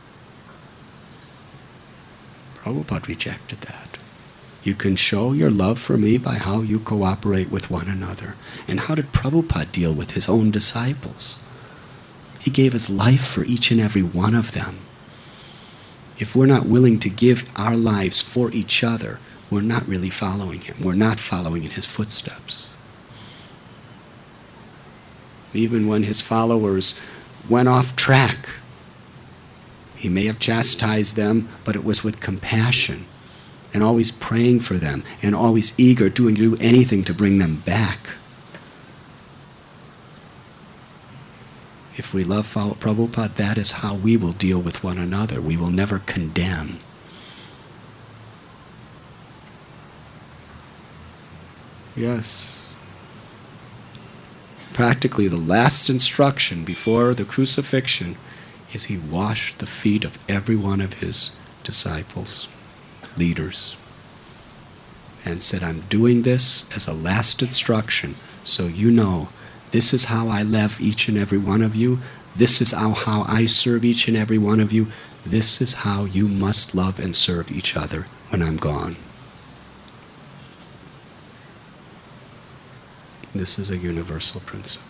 A: Prabhupada rejected that. You can show your love for me by how you cooperate with one another. And how did Prabhupada deal with his own disciples? He gave his life for each and every one of them. If we're not willing to give our lives for each other, we're not really following him. We're not following in his footsteps. Even when his followers went off track, he may have chastised them, but it was with compassion and always praying for them and always eager to do anything to bring them back. If we love Prabhupada, that is how we will deal with one another. We will never condemn. Yes. Practically the last instruction before the crucifixion is he washed the feet of every one of his disciples, leaders, and said, I'm doing this as a last instruction, so you know this is how I love each and every one of you. This is how I serve each and every one of you. This is how you must love and serve each other when I'm gone. This is a universal principle.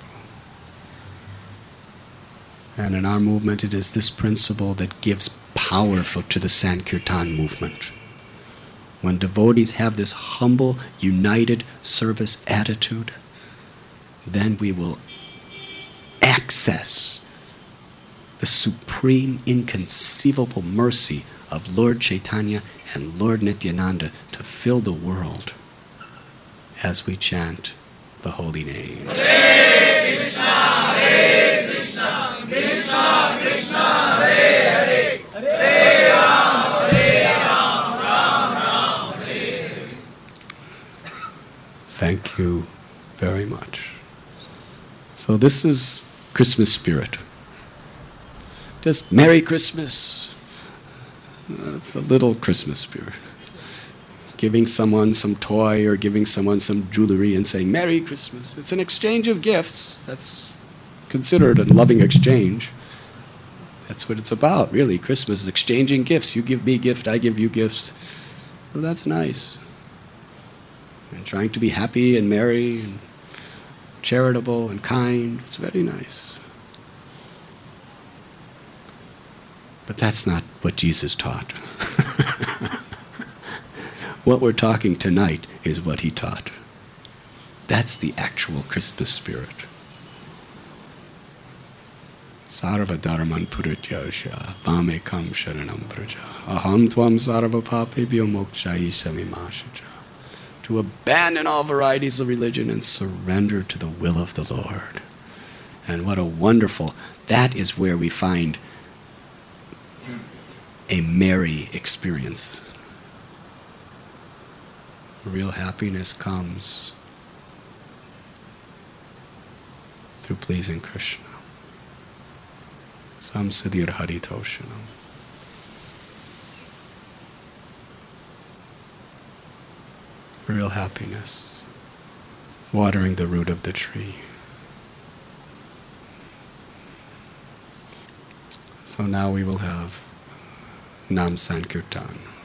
A: And in our movement, it is this principle that gives power to the Sankirtan movement. When devotees have this humble, united service attitude, then we will access the supreme, inconceivable mercy of Lord Chaitanya and Lord Nityananda to fill the world as we chant the holy name.
B: Hare Krishna, Hare Krishna, Krishna Krishna, Hare Hare, Hare Ram, Ram Ram, Hare Hare.
A: Thank you very much. So this is Christmas spirit. Just Merry Christmas. It's a little Christmas spirit. Giving someone some toy or giving someone some jewelry and saying, Merry Christmas. It's an exchange of gifts. That's considered a loving exchange. That's what it's about, really. Christmas is exchanging gifts. You give me a gift, I give you gifts. So that's nice. And trying to be happy and merry and charitable and kind. It's very nice. But that's not what Jesus taught. What we're talking tonight is what he taught. That's the actual Christmas spirit. Sarva dharman purityasya vamekam sharanam praja aham tvam sarva papebhyo mokshayisa vimashaja. To abandon all varieties of religion and surrender to the will of the Lord. And what a wonderful, that is where we find a merry experience. Real happiness comes through pleasing Krishna. Samsiddhir haritoshanam. Real happiness. Watering the root of the tree. So now we will have Nam Sankirtan.